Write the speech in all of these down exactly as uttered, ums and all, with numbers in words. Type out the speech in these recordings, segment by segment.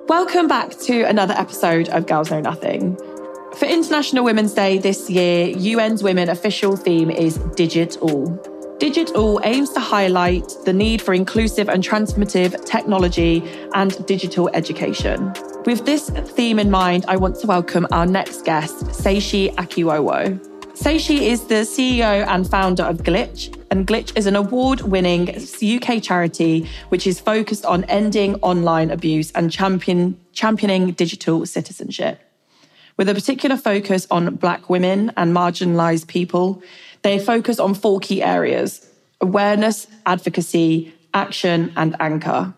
Welcome back to another episode of Girls Know Nothing. For International Women's Day this year, U N's Women official theme is Digital. Digital aims to highlight the need for inclusive and transformative technology and digital education. With this theme in mind, I want to welcome our next guest, Seishi Akiwowo. Seishi is the C E O and founder of Glitch, and Glitch is an award-winning U K charity which is focused on ending online abuse and champion, championing digital citizenship. With a particular focus on Black women and marginalised people, they focus on four key areas: awareness, advocacy, action, and anchor.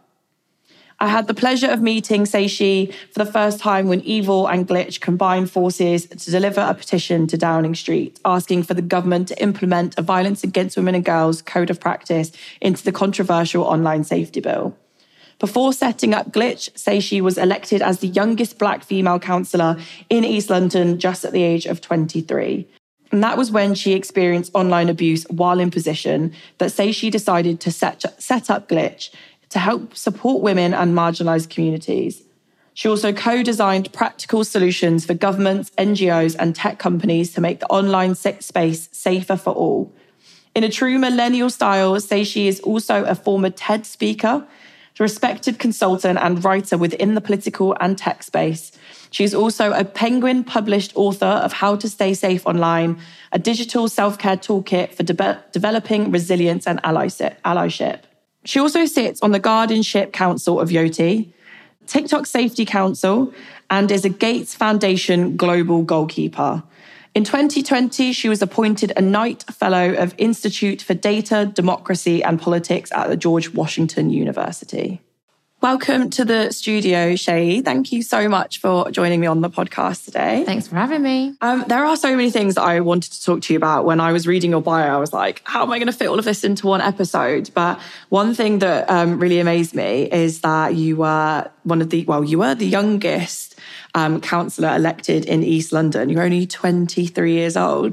I had the pleasure of meeting Seishi for the first time when Evil and Glitch combined forces to deliver a petition to Downing Street, asking for the government to implement a Violence Against Women and Girls Code of Practice into the controversial online safety bill. Before setting up Glitch, Seishi was elected as the youngest Black female councillor in East London just at the age of twenty-three. And that was when she experienced online abuse while in position that Seishi decided to set, set up Glitch to help support women and marginalised communities. She also co-designed practical solutions for governments, N G Os and tech companies to make the online space safer for all. In a true millennial style, Seishi is also a former TED speaker, a respected consultant and writer within the political and tech space. She is also a Penguin published author of How to Stay Safe Online, a digital self-care toolkit for de- developing resilience and allyship. She also sits on the Guardianship Council of Yoti, TikTok Safety Council, and is a Gates Foundation Global Goalkeeper. In twenty twenty, she was appointed a Knight Fellow of Institute for Data, Democracy and Politics at the George Washington University. Welcome to the studio, Shay. Thank you so much for joining me on the podcast today. Thanks for having me. Um, there are so many things that I wanted to talk to you about. When I was reading your bio, I was like, how am I going to fit all of this into one episode? But one thing that um, really amazed me is that you were one of the, well, you were the youngest um, councillor elected in East London. You're only twenty-three years old.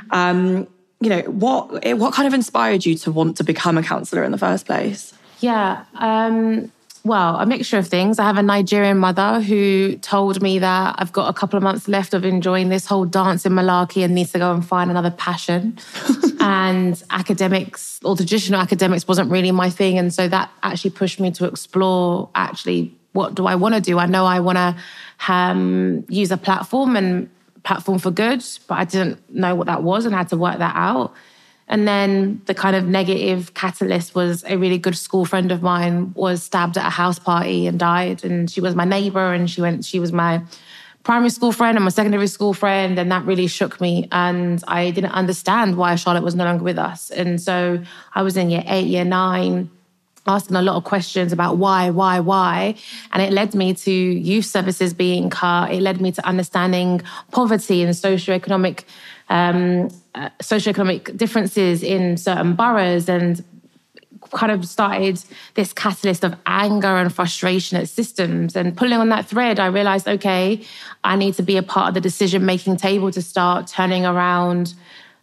Um, you know, what, what kind of inspired you to want to become a councillor in the first place? Yeah, um... Well, a mixture of things. I have a Nigerian mother who told me that I've got a couple of months left of enjoying this whole dancing malarkey and needs to go and find another passion. And academics, or traditional academics, wasn't really my thing. And so that actually pushed me to explore, actually, what do I want to do? I know I want to um, use a platform and platform for good, but I didn't know what that was and had to work that out. And then the kind of negative catalyst was a really good school friend of mine was stabbed at a house party and died. And she was my neighbour and she went, she was my primary school friend and my secondary school friend. And that really shook me. And I didn't understand why Charlotte was no longer with us. And so I was in year eight, year nine, asking a lot of questions about why, why, why. And it led me to youth services being cut. It led me to understanding poverty and socioeconomic um, uh, socioeconomic differences in certain boroughs, and kind of started this catalyst of anger and frustration at systems. And pulling on that thread, I realised, okay, I need to be a part of the decision-making table to start turning around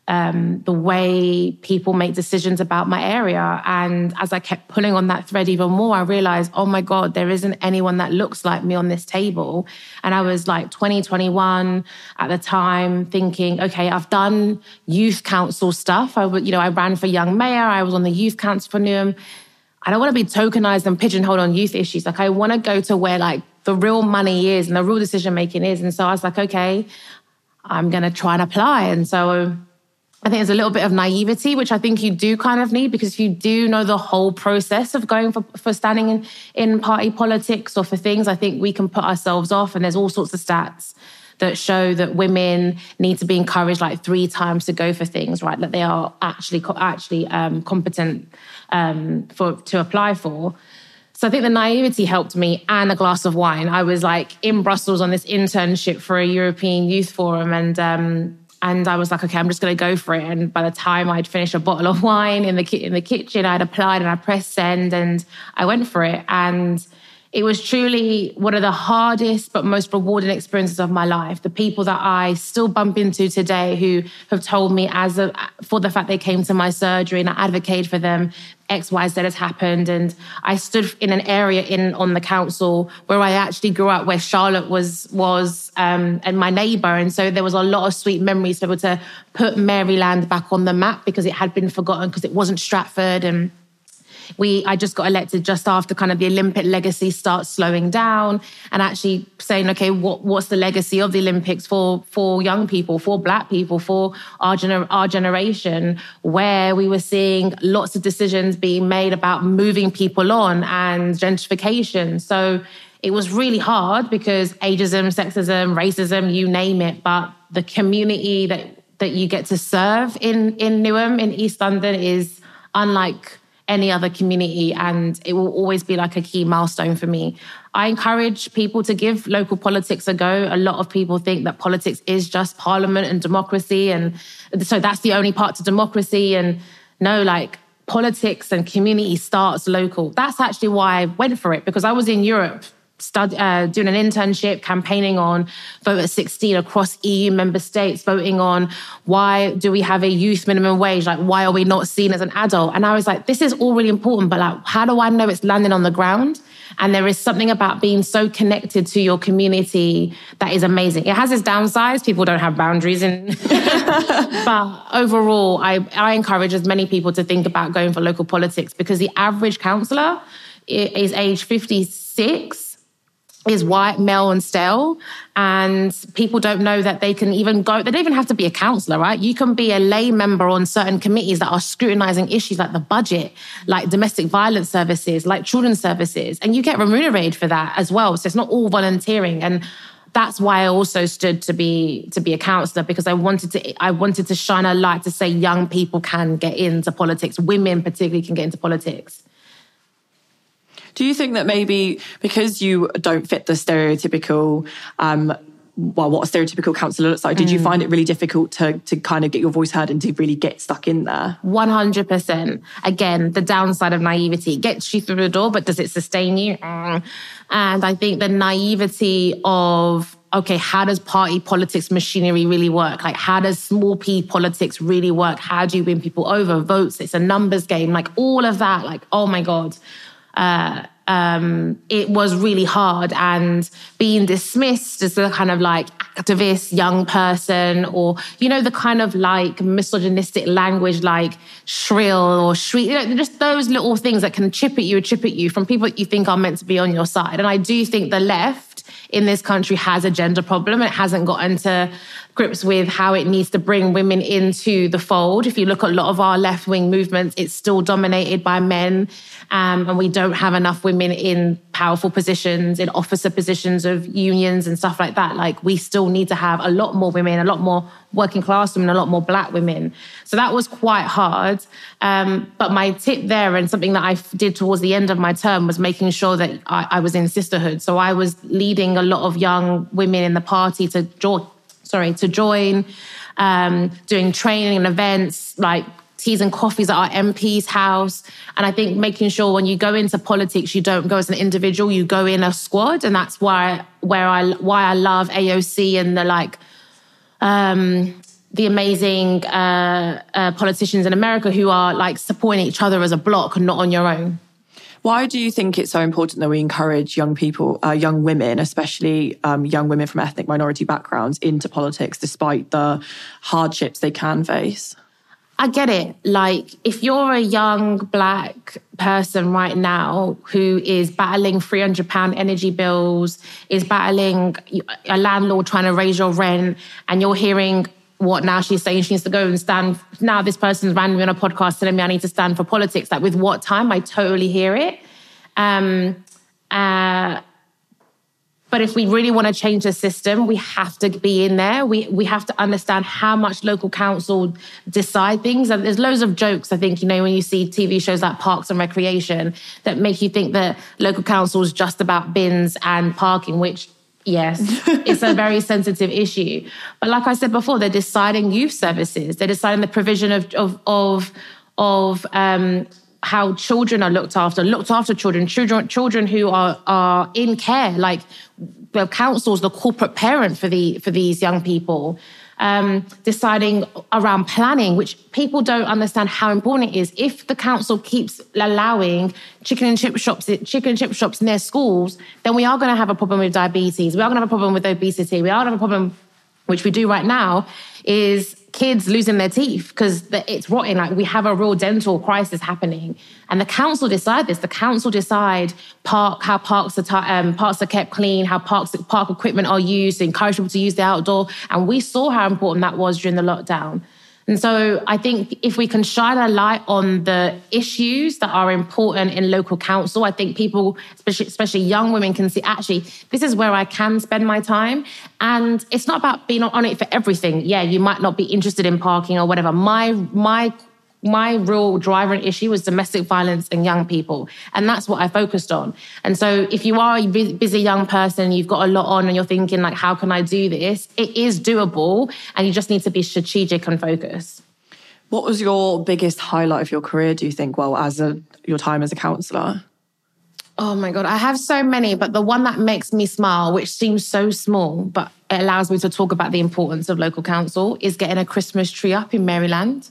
Um, the way people make decisions about my area. And as I kept pulling on that thread even more, I realized, oh my God, there isn't anyone that looks like me on this table. And I was like twenty, twenty-one at the time, thinking, okay, I've done youth council stuff. I, you know, I ran for young mayor. I was on the youth council for Newham. I don't want to be tokenized and pigeonholed on youth issues. Like, I want to go to where like the real money is and the real decision making is. And so I was like, okay, I'm going to try and apply. And so I think there's a little bit of naivety, which I think you do kind of need, because if you do know the whole process of going for, for standing in, in party politics or for things, I think we can put ourselves off. And there's all sorts of stats that show that women need to be encouraged like three times to go for things, right? That they are actually actually um, competent um, for to apply for. So I think the naivety helped me, and a glass of wine. I was like in Brussels on this internship for a European Youth Forum, and um, And I was like, okay, I'm just going to go for it. And by the time I'd finished a bottle of wine in the ki- in the kitchen, I'd applied and I pressed send and I went for it. And it was truly one of the hardest but most rewarding experiences of my life. The people that I still bump into today who have told me, as a, for the fact they came to my surgery and I advocated for them, X, Y, Z has happened. And I stood in an area in on the council where I actually grew up, where Charlotte was, was um, and my neighbour. And so there was a lot of sweet memories to be able to put Maryland back on the map, because it had been forgotten, because it wasn't Stratford. And We, I just got elected just after kind of the Olympic legacy starts slowing down, and actually saying, okay, what, what's the legacy of the Olympics for, for young people, for Black people, for our, gener- our generation, where we were seeing lots of decisions being made about moving people on and gentrification. So it was really hard because ageism, sexism, racism, you name it, but the community that, that you get to serve in, in Newham, in East London, is unlike any other community, and it will always be like a key milestone for me. I encourage people to give local politics a go. A lot of people think that politics is just parliament and democracy, and so that's the only part to democracy. And no, like, politics and community starts local. That's actually why I went for it, because I was in Europe Stud, uh, doing an internship, campaigning on vote at sixteen across E U member states, voting on why do we have a youth minimum wage? Like, why are we not seen as an adult? And I was like, this is all really important, but like, how do I know it's landing on the ground? And there is something about being so connected to your community that is amazing. It has its downsides. People don't have boundaries. In but overall, I, I encourage as many people to think about going for local politics, because the average councillor is age fifty-six, is white, male and stale. And people don't know that they can even go, they don't even have to be a councillor, right? You can be a lay member on certain committees that are scrutinising issues like the budget, like domestic violence services, like children's services, and you get remunerated for that as well. So it's not all volunteering. And that's why I also stood to be to be a councillor, because I wanted to I wanted to shine a light to say young people can get into politics, women particularly can get into politics. Do you think that maybe because you don't fit the stereotypical, um, well, what a stereotypical councillor looks like, did mm. you find it really difficult to to kind of get your voice heard and to really get stuck in there? one hundred percent. Again, the downside of naivety gets you through the door, but does it sustain you? Mm. And I think the naivety of, okay, how does party politics machinery really work? Like, how does small p politics really work? How do you win people over? Votes, it's a numbers game. Like, all of that, like, oh my God. Uh, um, it was really hard, and being dismissed as a kind of like activist young person, or, you know, the kind of like misogynistic language like shrill or shriek, you know, just those little things that can chip at you, chip at you from people that you think are meant to be on your side. And I do think the left in this country has a gender problem. It hasn't gotten to grips with how it needs to bring women into the fold. If you look at a lot of our left-wing movements, it's still dominated by men, um, and we don't have enough women in powerful positions, in officer positions of unions and stuff like that. Like, we still need to have a lot more women, a lot more working class women, a lot more Black women. So that was quite hard. Um, but my tip there, and something that I did towards the end of my term, was making sure that I, I was in sisterhood. So I was leading a lot of young women in the party to join, sorry, to join, um, doing training and events, like teas and coffees at our M P's house. And I think making sure when you go into politics, you don't go as an individual, you go in a squad. And that's why, where I, why I love A O C and the like, um, the amazing uh, uh, politicians in America who are like supporting each other as a block and not on your own. Why do you think it's so important that we encourage young people, uh, young women, especially um, young women from ethnic minority backgrounds, into politics despite the hardships they can face? I get it. Like, if you're a young Black person right now who is battling three hundred pound energy bills, is battling a landlord trying to raise your rent, and you're hearing what now she's saying she needs to go and stand, now this person's randomly on a podcast telling me I need to stand for politics. Like, with what time? I totally hear it. Um, uh, but if we really want to change the system, we have to be in there. We we have to understand how much local council decide things. And there's loads of jokes, I think, you know, when you see T V shows like Parks and Recreation that make you think that local council is just about bins and parking, which, yes, it's a very sensitive issue. But like I said before, they're deciding youth services. They're deciding the provision of of of, of um, how children are looked after, looked after children, children, children who are are in care. Like, the council's the corporate parent for the for these young people. um, deciding around planning, which people don't understand how important it is. If the council keeps allowing chicken and chip shops, chicken and chip shops near schools, then we are going to have a problem with diabetes. We are going to have a problem with obesity. We are going to have a problem, which we do right now, is kids losing their teeth because it's rotting. Like, we have a real dental crisis happening. And the council decide this. The council decide park how parks are, t- um, parks are kept clean, how parks park equipment are used, to encourage people to use the outdoor. And we saw how important that was during the lockdown. And so I think if we can shine a light on the issues that are important in local council, I think people, especially, especially young women, can see, actually, this is where I can spend my time. And it's not about being on it for everything. Yeah, you might not be interested in parking or whatever. My, my, my real driver and issue was domestic violence and young people. And that's what I focused on. And so if you are a busy young person, you've got a lot on and you're thinking, like, how can I do this? It is doable, and you just need to be strategic and focused. What was your biggest highlight of your career, do you think, well, as a your time as a counsellor? Oh my God, I have so many, but the one that makes me smile, which seems so small, but it allows me to talk about the importance of local council, is getting a Christmas tree up in Maryland.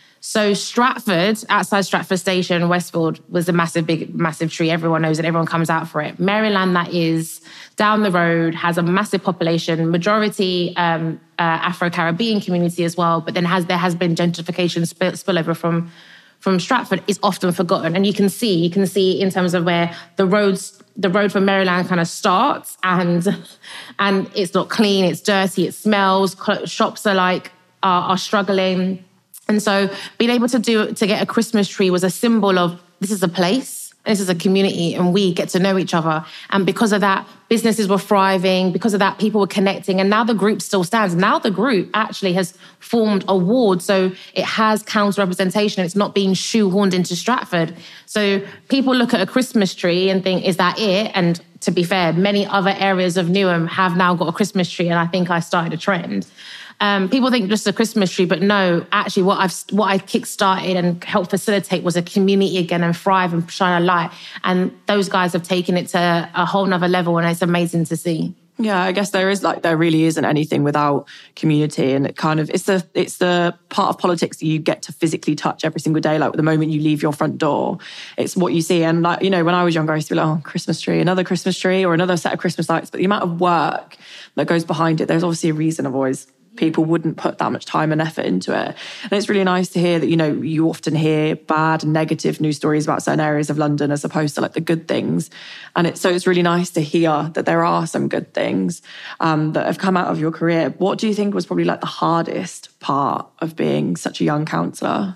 So Stratford, outside Stratford Station, Westfield, was a massive, big, massive tree. Everyone knows it. Everyone comes out for it. Maryland, that is down the road, has a massive population, majority um, uh, Afro-Caribbean community as well. But then has there has been gentrification spill, spillover from from Stratford. Is often forgotten, and you can see you can see in terms of where the roads the road from Maryland kind of starts, and and it's not clean, it's dirty, it smells. Shops are like are, are struggling. And so being able to do to get a Christmas tree was a symbol of this is a place, this is a community, and we get to know each other. And because of that, businesses were thriving. Because of that, people were connecting. And now the group still stands. Now the group actually has formed a ward. So it has council representation. It's not being shoehorned into Stratford. So people look at a Christmas tree and think, is that it? And to be fair, many other areas of Newham have now got a Christmas tree. And I think I started a trend. Um, people think just a Christmas tree, but no, actually what I've what I kickstarted and helped facilitate was a community again and thrive and shine a light. And those guys have taken it to a whole nother level, and it's amazing to see. Yeah, I guess there is like there really isn't anything without community, and it kind of it's the it's the part of politics that you get to physically touch every single day. Like the moment you leave your front door, it's what you see. And like, you know, when I was younger, I used to be like, oh, Christmas tree, another Christmas tree, or another set of Christmas lights. But the amount of work that goes behind it, there's obviously a reason I've always. People wouldn't put that much time and effort into it. And it's really nice to hear that, you know, you often hear bad and negative news stories about certain areas of London as opposed to like the good things. And it's, so it's really nice to hear that there are some good things um, that have come out of your career. What do you think was probably like the hardest part of being such a young counsellor?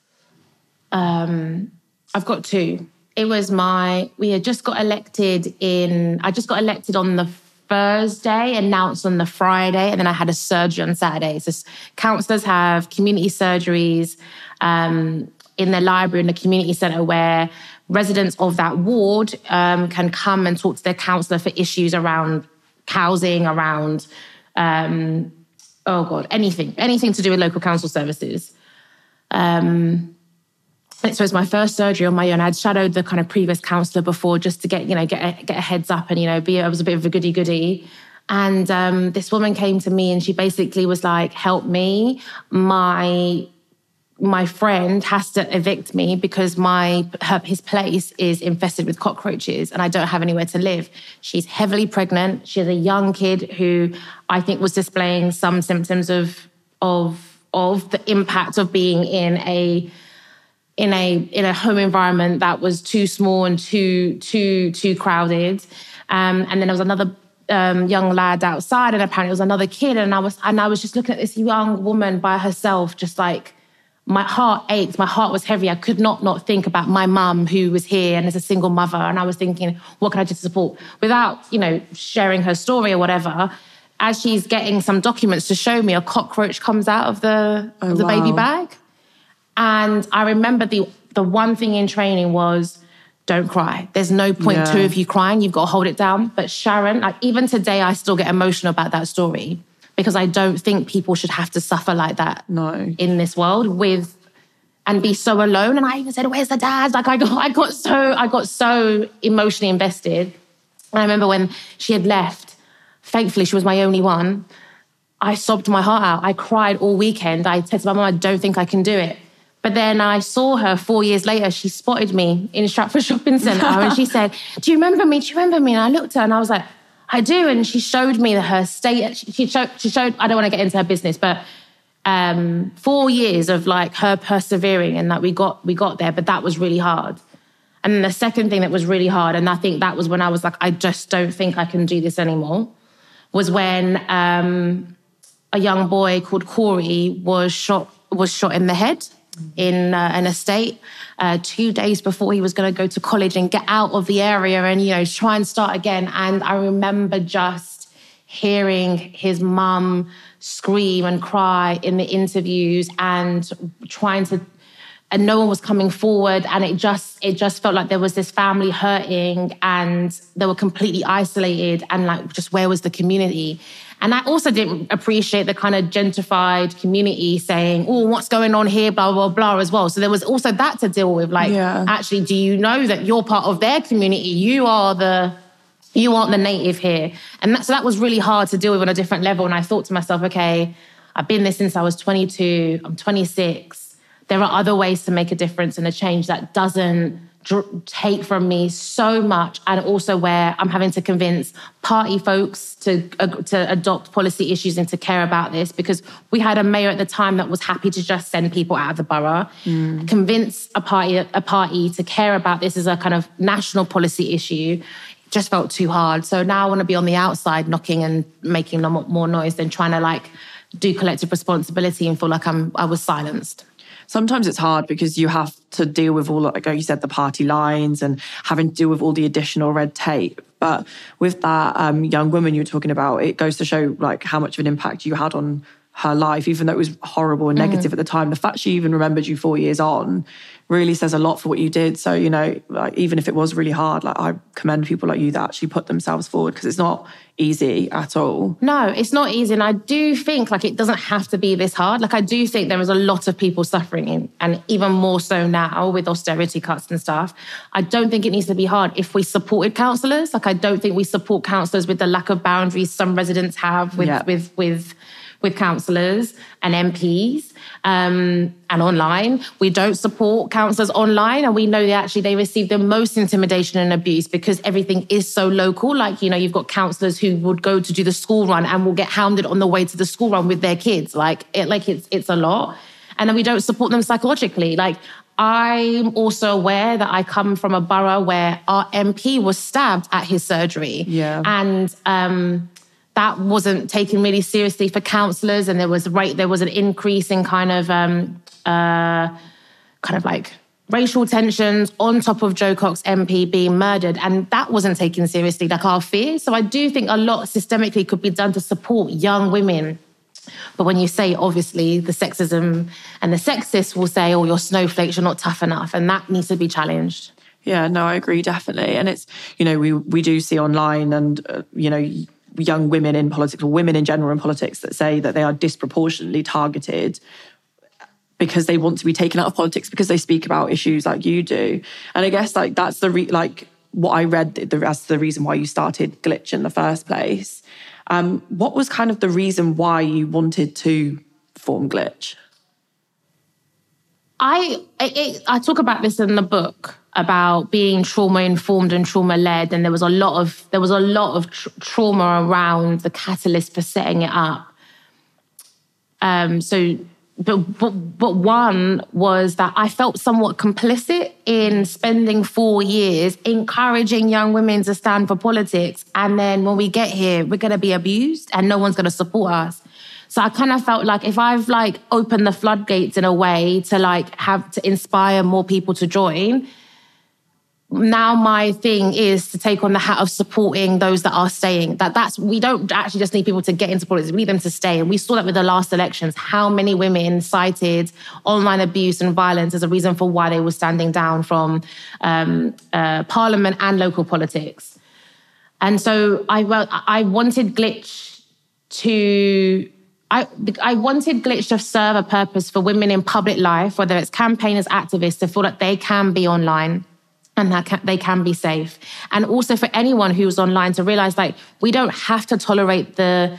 Um, I've got two. It was my, we had just got elected in, I just got elected on the Thursday, announced on the Friday, and then I had a surgery on Saturday. So counsellors have community surgeries um, in their library, in the community centre, where residents of that ward um, can come and talk to their counsellor for issues around housing, around, um, oh God, anything, anything to do with local council services. Um, So it was my first surgery on my own. I'd shadowed the kind of previous counsellor before just to get, you know, get a, get a heads up and, you know, be, I was a bit of a goody-goody. And um, this woman came to me and she basically was like, help me. My my friend has to evict me because my her, his place is infested with cockroaches and I don't have anywhere to live. She's heavily pregnant. She has a young kid who I think was displaying some symptoms of of of the impact of being in a in a in a home environment that was too small and too too too crowded. Um, and then there was another um, young lad outside, and apparently it was another kid. And I was and I was just looking at this young woman by herself, just like my heart ached, my heart was heavy. I could not not think about my mum who was here and as a single mother. And I was thinking, what can I do to support? Without, you know, sharing her story or whatever. As she's getting some documents to show me, a cockroach comes out of the oh, of the wow. baby bag. And I remember the the one thing in training was, don't cry. There's no point yeah. to if you crying, you've got to hold it down. But Sharon, like even today, I still get emotional about that story because I don't think people should have to suffer like that no. in this world with and be so alone. And I even said, where's the dad? Like I got, I got so, I got so emotionally invested. And I remember when she had left, thankfully she was my only one. I sobbed my heart out. I cried all weekend. I said to my mum, I don't think I can do it. But then I saw her four years later. She spotted me in Stratford Shopping Centre and she said, do you remember me? Do you remember me? And I looked at her and I was like, I do. And she showed me her state. She showed, she showed I don't want to get into her business, but um, four years of like her persevering and that we got we got there. But that was really hard. And then the second thing that was really hard, and I think that was when I was like, I just don't think I can do this anymore, was when um, a young boy called Corey was shot was shot in the head in uh, an estate uh, two days before he was going to go to college and get out of the area and, you know, try and start again. And I remember just hearing his mum scream and cry in the interviews and trying to, and no one was coming forward. And it just, it just felt like there was this family hurting and they were completely isolated and like, just where was the community? And I also didn't appreciate the kind of gentrified community saying, oh, what's going on here, blah, blah, blah, as well. So there was also that to deal with. Like, yeah. Actually, do you know that you're part of their community? You are the, you aren't the native here. And that, so that was really hard to deal with on a different level. And I thought to myself, okay, I've been there since I was twenty-two, I'm twenty-six. There are other ways to make a difference and a change that doesn't take from me so much, and also where I'm having to convince party folks to uh, to adopt policy issues and to care about this, because we had a mayor at the time that was happy to just send people out of the borough. Mm. Convince a party a party to care about this as a kind of national policy issue. It just felt too hard. So now I want to be on the outside knocking and making a lot more noise than trying to like do collective responsibility and feel like I'm I was silenced. Sometimes it's hard because you have to deal with all, like you said, the party lines and having to deal with all the additional red tape. But with that um, young woman you were talking about, it goes to show like how much of an impact you had on her life, even though it was horrible and negative mm-hmm. at the time. The fact she even remembered you four years on really says a lot for what you did. So, you know, like, even if it was really hard, like I commend people like you that actually put themselves forward, because it's not easy at all. No, it's not easy. And I do think like it doesn't have to be this hard. Like I do think there is a lot of people suffering, and even more so now with austerity cuts and stuff. I don't think it needs to be hard if we supported councillors. Like I don't think we support councillors with the lack of boundaries some residents have with yeah. with with with councillors and M Ps um, and online. We don't support councillors online, and we know that actually they receive the most intimidation and abuse because everything is so local. Like, you know, you've got councillors who would go to do the school run and will get hounded on the way to the school run with their kids. Like, it, like it's it's a lot. And then we don't support them psychologically. Like, I'm also aware that I come from a borough where our M P was stabbed at his surgery. Yeah. And um that wasn't taken really seriously for councillors, and there was right there was an increase in kind of um, uh, kind of like racial tensions on top of Jo Cox M P being murdered, and that wasn't taken seriously, like our fear. So I do think a lot systemically could be done to support young women. But when you say, obviously, the sexism and the sexists will say, oh, you're snowflakes, you're not tough enough, and that needs to be challenged. Yeah, no, I agree, definitely. And it's, you know, we we do see online and, uh, you know, young women in politics, or women in general in politics, that say that they are disproportionately targeted because they want to be taken out of politics because they speak about issues like you do. And I guess like that's the re- like what I read the, as the reason why you started Glitch in the first place. Um, what was kind of the reason why you wanted to form Glitch? I it, I talk about this in the book about being trauma-informed and trauma-led, and there was a lot of there was a lot of tr- trauma around the catalyst for setting it up. Um, so, but, but but one was that I felt somewhat complicit in spending four years encouraging young women to stand for politics, and then when we get here, we're going to be abused, and no one's going to support us. So I kind of felt like if I've like opened the floodgates in a way to like have to inspire more people to join, now my thing is to take on the hat of supporting those that are staying. That that's we don't actually just need people to get into politics, we need them to stay. And we saw that with the last elections, how many women cited online abuse and violence as a reason for why they were standing down from um, uh, parliament and local politics. And so I I wanted Glitch to I, I wanted Glitch to serve a purpose for women in public life, whether it's campaigners, activists, to feel that they can be online and that can, they can be safe. And also for anyone who's online to realise, like, we don't have to tolerate the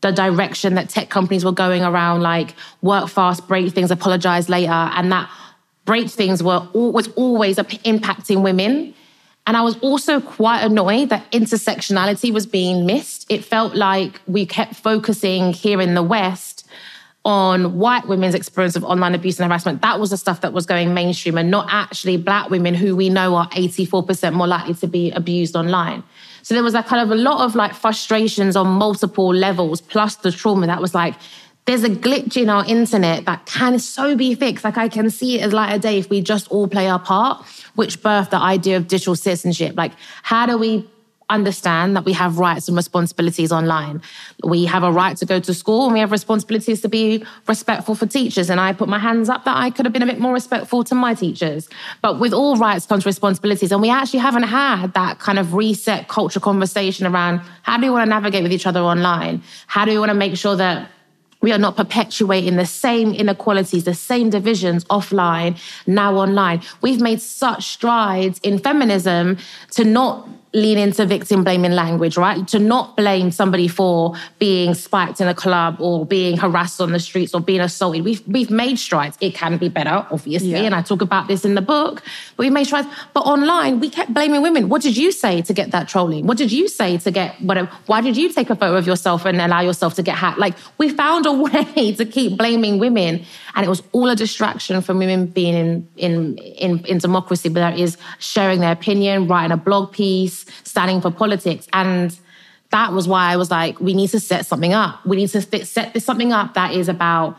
the direction that tech companies were going around, like work fast, break things, apologize later. And that break things were was always impacting women. And I was also quite annoyed that intersectionality was being missed. It felt like we kept focusing here in the West on white women's experience of online abuse and harassment. That was the stuff that was going mainstream, and not actually Black women, who we know are eighty-four percent more likely to be abused online. So there was a kind of a lot of like frustrations on multiple levels, plus the trauma that was like, there's a glitch in our internet that can so be fixed. Like I can see it as light of day if we just all play our part, which birthed the idea of digital citizenship. Like, how do we understand that we have rights and responsibilities online? We have a right to go to school, and we have responsibilities to be respectful for teachers. And I put my hands up that I could have been a bit more respectful to my teachers. But with all rights comes responsibilities. And we actually haven't had that kind of reset culture conversation around how do we want to navigate with each other online? How do we want to make sure that we are not perpetuating the same inequalities, the same divisions offline, now online? We've made such strides in feminism to not lean into victim blaming language, right? To not blame somebody for being spiked in a club or being harassed on the streets or being assaulted. We've we've made strides. It can be better, obviously, yeah. And I talk about this in the book, but we've made strides. But online, we kept blaming women. What did you say to get that trolling? What did you say to get whatever? Why did you take a photo of yourself and allow yourself to get hacked? Like, we found a way to keep blaming women, and it was all a distraction from women being in in in, in democracy, but that is sharing their opinion, writing a blog piece, standing for politics. And that was why I was like, we need to set something up. We need to set this something up that is about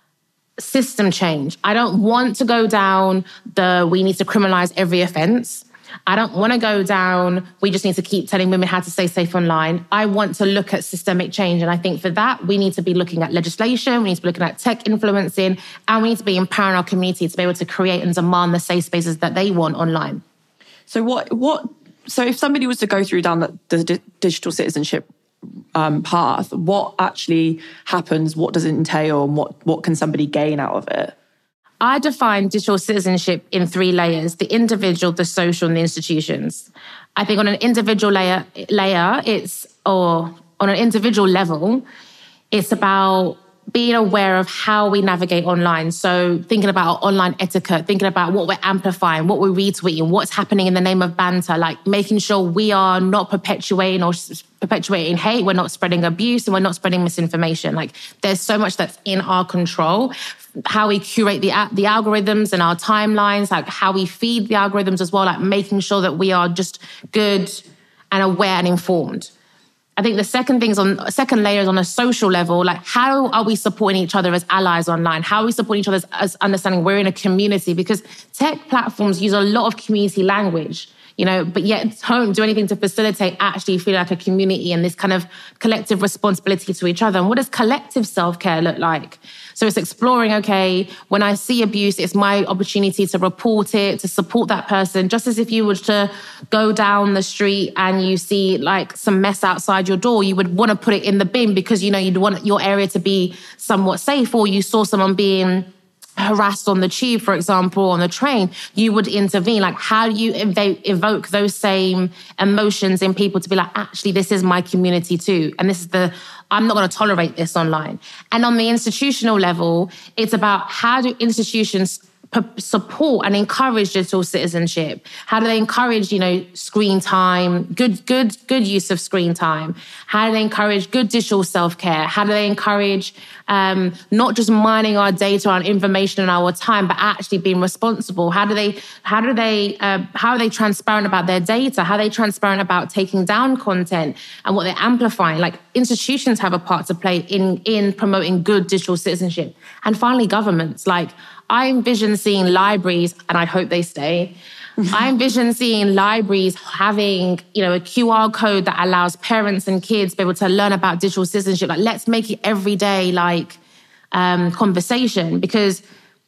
system change. I don't want to go down the we need to criminalize every offense. I don't want to go down, we just need to keep telling women how to stay safe online. I want to look at systemic change. And I think for that, we need to be looking at legislation, we need to be looking at tech influencing, and we need to be empowering our community to be able to create and demand the safe spaces that they want online. So what, what, so if somebody was to go through down the, the d- digital citizenship um, path, what actually happens? What does it entail? And what, what can somebody gain out of it? I define digital citizenship in three layers: the individual, the social, and the institutions. I think on an individual layer, layer, it's, or on an individual level, it's about being aware of how we navigate online. So thinking about our online etiquette, thinking about what we're amplifying, what we're retweeting, what's happening in the name of banter, like making sure we are not perpetuating or perpetuating hate, we're not spreading abuse, and we're not spreading misinformation. Like, there's so much that's in our control. How we curate the the algorithms and our timelines, like how we feed the algorithms as well, like making sure that we are just good and aware and informed. I think the second things on second layer is on a social level, like how are we supporting each other as allies online? How are we supporting each other as, as understanding we're in a community? Because tech platforms use a lot of community language, you know, but yet don't do anything to facilitate actually feeling like a community and this kind of collective responsibility to each other. And what does collective self-care look like? So it's exploring, okay, when I see abuse, it's my opportunity to report it, to support that person, just as if you were to go down the street and you see like some mess outside your door, you would want to put it in the bin because, you know, you'd want your area to be somewhat safe, or you saw someone being harassed on the tube, for example, on the train, you would intervene. Like, how do you ev- evoke those same emotions in people to be like, actually, this is my community too. And this is the, I'm not going to tolerate this online. And on the institutional level, it's about how do institutions support and encourage digital citizenship? How do they encourage, you know, screen time, good, good, good use of screen time? How do they encourage good digital self-care? How do they encourage um, not just mining our data, our information, and our time, but actually being responsible? How do they, how do they, uh, how are they transparent about their data? How are they transparent about taking down content and what they're amplifying? Like, institutions have a part to play in in promoting good digital citizenship. And finally, governments. Like, I envision seeing libraries, and I hope they stay. I envision seeing libraries having, you know, a Q R code that allows parents and kids to be able to learn about digital citizenship. Like, let's make it everyday, like, um, conversation. Because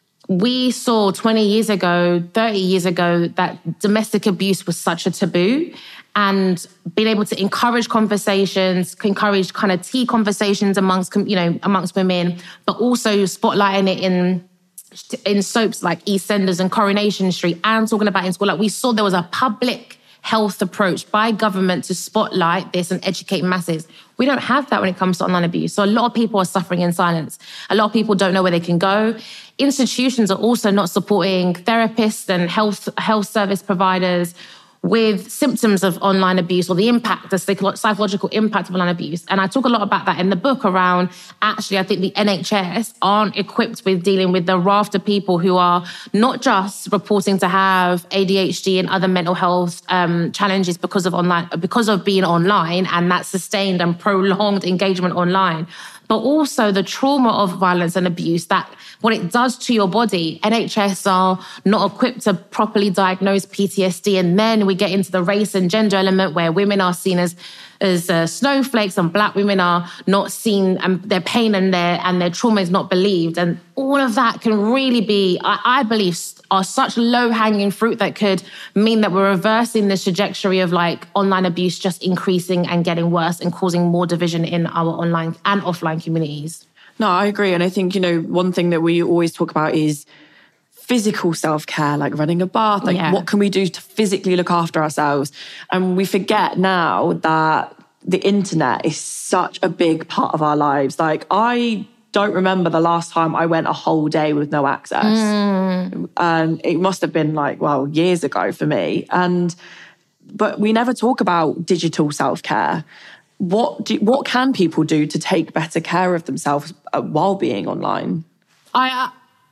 we saw twenty years ago, thirty years ago, that domestic abuse was such a taboo. And being able to encourage conversations, encourage kind of tea conversations amongst, you know, amongst women, but also spotlighting it in in soaps like EastEnders and Coronation Street, and talking about in school. Like, we saw there was a public health approach by government to spotlight this and educate masses. We don't have that when it comes to online abuse. So a lot of people are suffering in silence. A lot of people don't know where they can go. Institutions are also not supporting therapists and health health service providers with symptoms of online abuse or the impact, the psychological impact of online abuse. And I talk a lot about that in the book around, actually, I think the N H S aren't equipped with dealing with the raft of people who are not just reporting to have A D H D and other mental health um, challenges because of online, because of being online and that sustained and prolonged engagement online, but also the trauma of violence and abuse, that what it does to your body. N H S are not equipped to properly diagnose P T S D. And then we get into the race and gender element where women are seen as, as uh, snowflakes and Black women are not seen, and their pain and their, and their trauma is not believed. And all of that can really be, I, I believe, are such low-hanging fruit that could mean that we're reversing this trajectory of like online abuse just increasing and getting worse and causing more division in our online and offline communities. No, I agree. And I think, you know, one thing that we always talk about is physical self-care, like running a bath. Like, yeah. What can we do to physically look after ourselves? And we forget now that the internet is such a big part of our lives. Like, I don't remember the last time I went a whole day with no access. Mm. And it must have been like, well, years ago for me. And, but we never talk about digital self-care. What do, what can people do to take better care of themselves while being online? I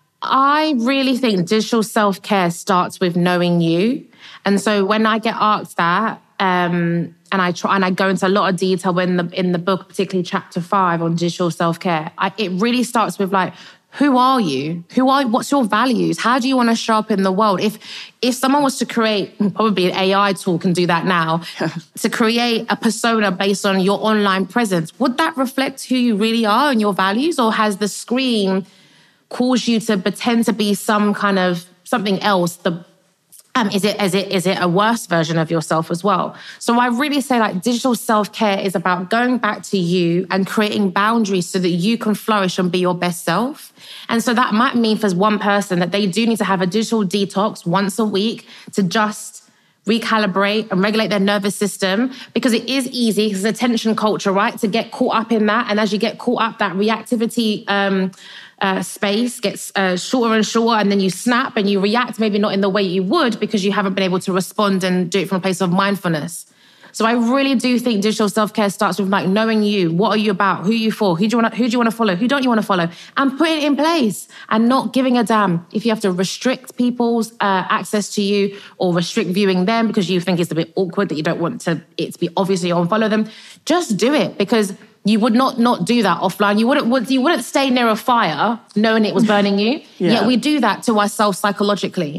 I really think digital self-care starts with knowing you. And so when I get asked that, um, and I try and I go into a lot of detail in the in the book, particularly chapter five on digital self-care, I, it really starts with like, who are you? Who are? What's your values? How do you want to show up in the world? If if someone was to create, probably an A I tool can do that now, to create a persona based on your online presence, would that reflect who you really are and your values? Or has the screen caused you to pretend to be some kind of something else? The Um, is it, is it, is it a worse version of yourself as well? So I really say like digital self-care is about going back to you and creating boundaries so that you can flourish and be your best self. And so that might mean for one person that they do need to have a digital detox once a week to just recalibrate and regulate their nervous system, because it is easy, because it's attention culture, right? To get caught up in that. And as you get caught up, that reactivity um, uh, space gets uh, shorter and shorter, and then you snap and you react, maybe not in the way you would because you haven't been able to respond and do it from a place of mindfulness. So I really do think digital self-care starts with like knowing you. What are you about? Who are you for? Who do you want to, who do you want to follow? Who don't you want to follow? And put it in place and not giving a damn if you have to restrict people's uh, access to you or restrict viewing them because you think it's a bit awkward that you don't want to, it to be obvious you unfollow them. Just do it, because you would not not do that offline. You wouldn't you wouldn't stay near a fire knowing it was burning you. Yeah. Yet we do that to ourselves psychologically.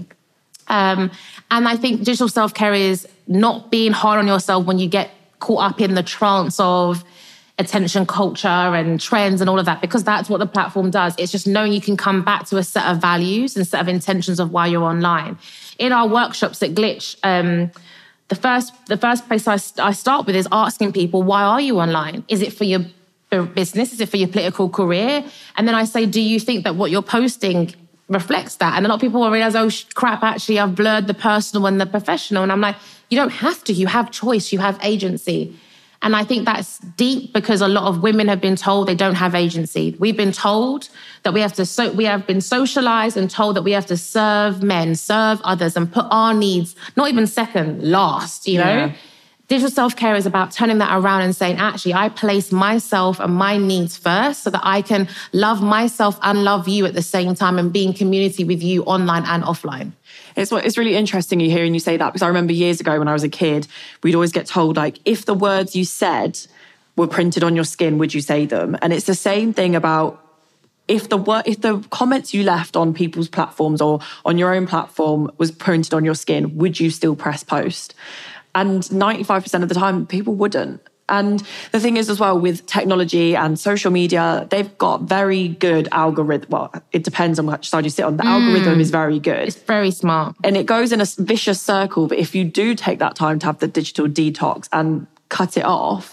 Um, and I think digital self-care is not being hard on yourself when you get caught up in the trance of attention culture and trends and all of that, because that's what the platform does. It's just knowing you can come back to a set of values and set of intentions of why you're online. In our workshops at Glitch, um, the first the first place I, I start with is asking people, why are you online? Is it for your business? Is it for your political career? And then I say, do you think that what you're posting reflects that? And a lot of people will realize, oh crap, actually I've blurred the personal and the professional. And I'm like, you don't have to. You have choice. You have agency. And I think that's deep, because a lot of women have been told they don't have agency. We've been told that we have to, so we have been socialized and told that we have to serve men, serve others, and put our needs, not even second, last, you know? Yeah. Digital self-care is about turning that around and saying, actually, I place myself and my needs first so that I can love myself and love you at the same time and be in community with you online and offline. It's it's really interesting you hearing you say that, because I remember years ago when I was a kid, we'd always get told, like, if the words you said were printed on your skin, would you say them? And it's the same thing about if the word, if the comments you left on people's platforms or on your own platform was printed on your skin, would you still press post? And ninety-five percent of the time, people wouldn't. And the thing is as well, with technology and social media, they've got very good algorithm. Well, it depends on which side you sit on. The mm. algorithm is very good. It's very smart. And it goes in a vicious circle. But if you do take that time to have the digital detox and cut it off,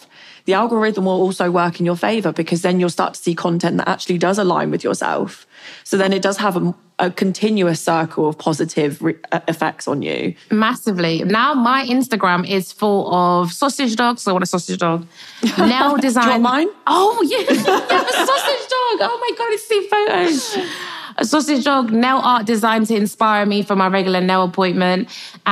the algorithm will also work in your favor, because then you'll start to see content that actually does align with yourself. So then it does have a, a continuous circle of positive re- effects on you. Massively. Now my Instagram is full of sausage dogs. So I want a sausage dog. Nail design. Do you want mine? Oh, yes. Yeah, a sausage dog. Oh my God, it's see photos. A sausage dog, nail art designed to inspire me for my regular nail appointment.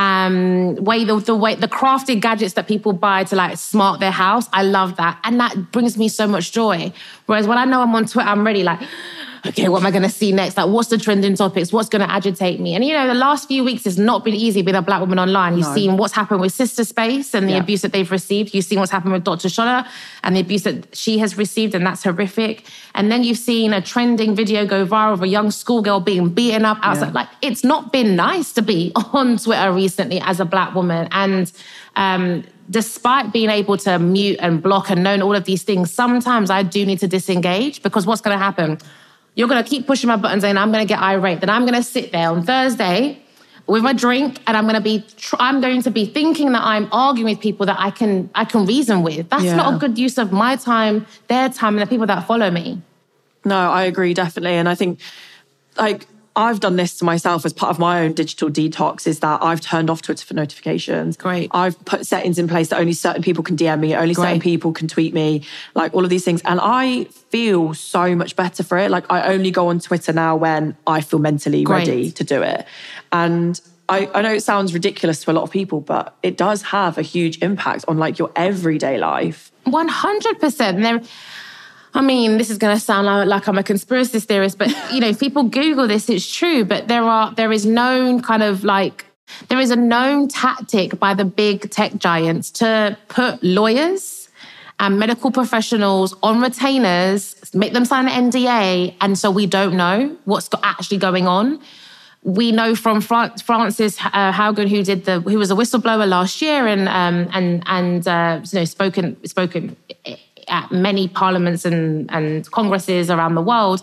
Um, way the, the way the crafted gadgets that people buy to like smart their house. I love that. And that brings me so much joy. Whereas when I know I'm on Twitter, I'm ready like, okay, what am I going to see next? Like, what's the trending topics? What's going to agitate me? And, you know, the last few weeks has not been easy being a Black woman online. You've no. seen what's happened with Sister Space and the yeah. abuse that they've received. You've seen what's happened with Doctor Shola and the abuse that she has received, and that's horrific. And then you've seen a trending video go viral of a young schoolgirl being beaten up outside. Yeah. Like, it's not been nice to be on Twitter recently as a Black woman. And um, despite being able to mute and block and knowing all of these things, sometimes I do need to disengage, because what's going to happen? You're going to keep pushing my buttons and I'm going to get irate. Then I'm going to sit there on Thursday with my drink and I'm going to be I'm going to be thinking that I'm arguing with people that I can I can reason with. That's yeah. not a good use of my time, their time, and the people that follow me. No, I agree, definitely. And I think, like, I've done this to myself as part of my own digital detox, is that I've turned off Twitter for notifications. Great. I've put settings in place that only certain people can D M me, only Great. certain people can tweet me, like all of these things. And I feel so much better for it. Like, I only go on Twitter now when I feel mentally Great. ready to do it. And I, I know it sounds ridiculous to a lot of people, but it does have a huge impact on like your everyday life. one hundred percent. And there I mean, this is going to sound like I'm a conspiracy theorist, but, you know, if people Google this, it's true. But there are, there is known kind of like, there is a known tactic by the big tech giants to put lawyers and medical professionals on retainers, make them sign an N D A. And so we don't know what's actually going on. We know from Fran- Frances uh, Haugen, who did the, who was a whistleblower last year and, um, and, and, uh, you know, spoken, spoken, at many parliaments and, and congresses around the world,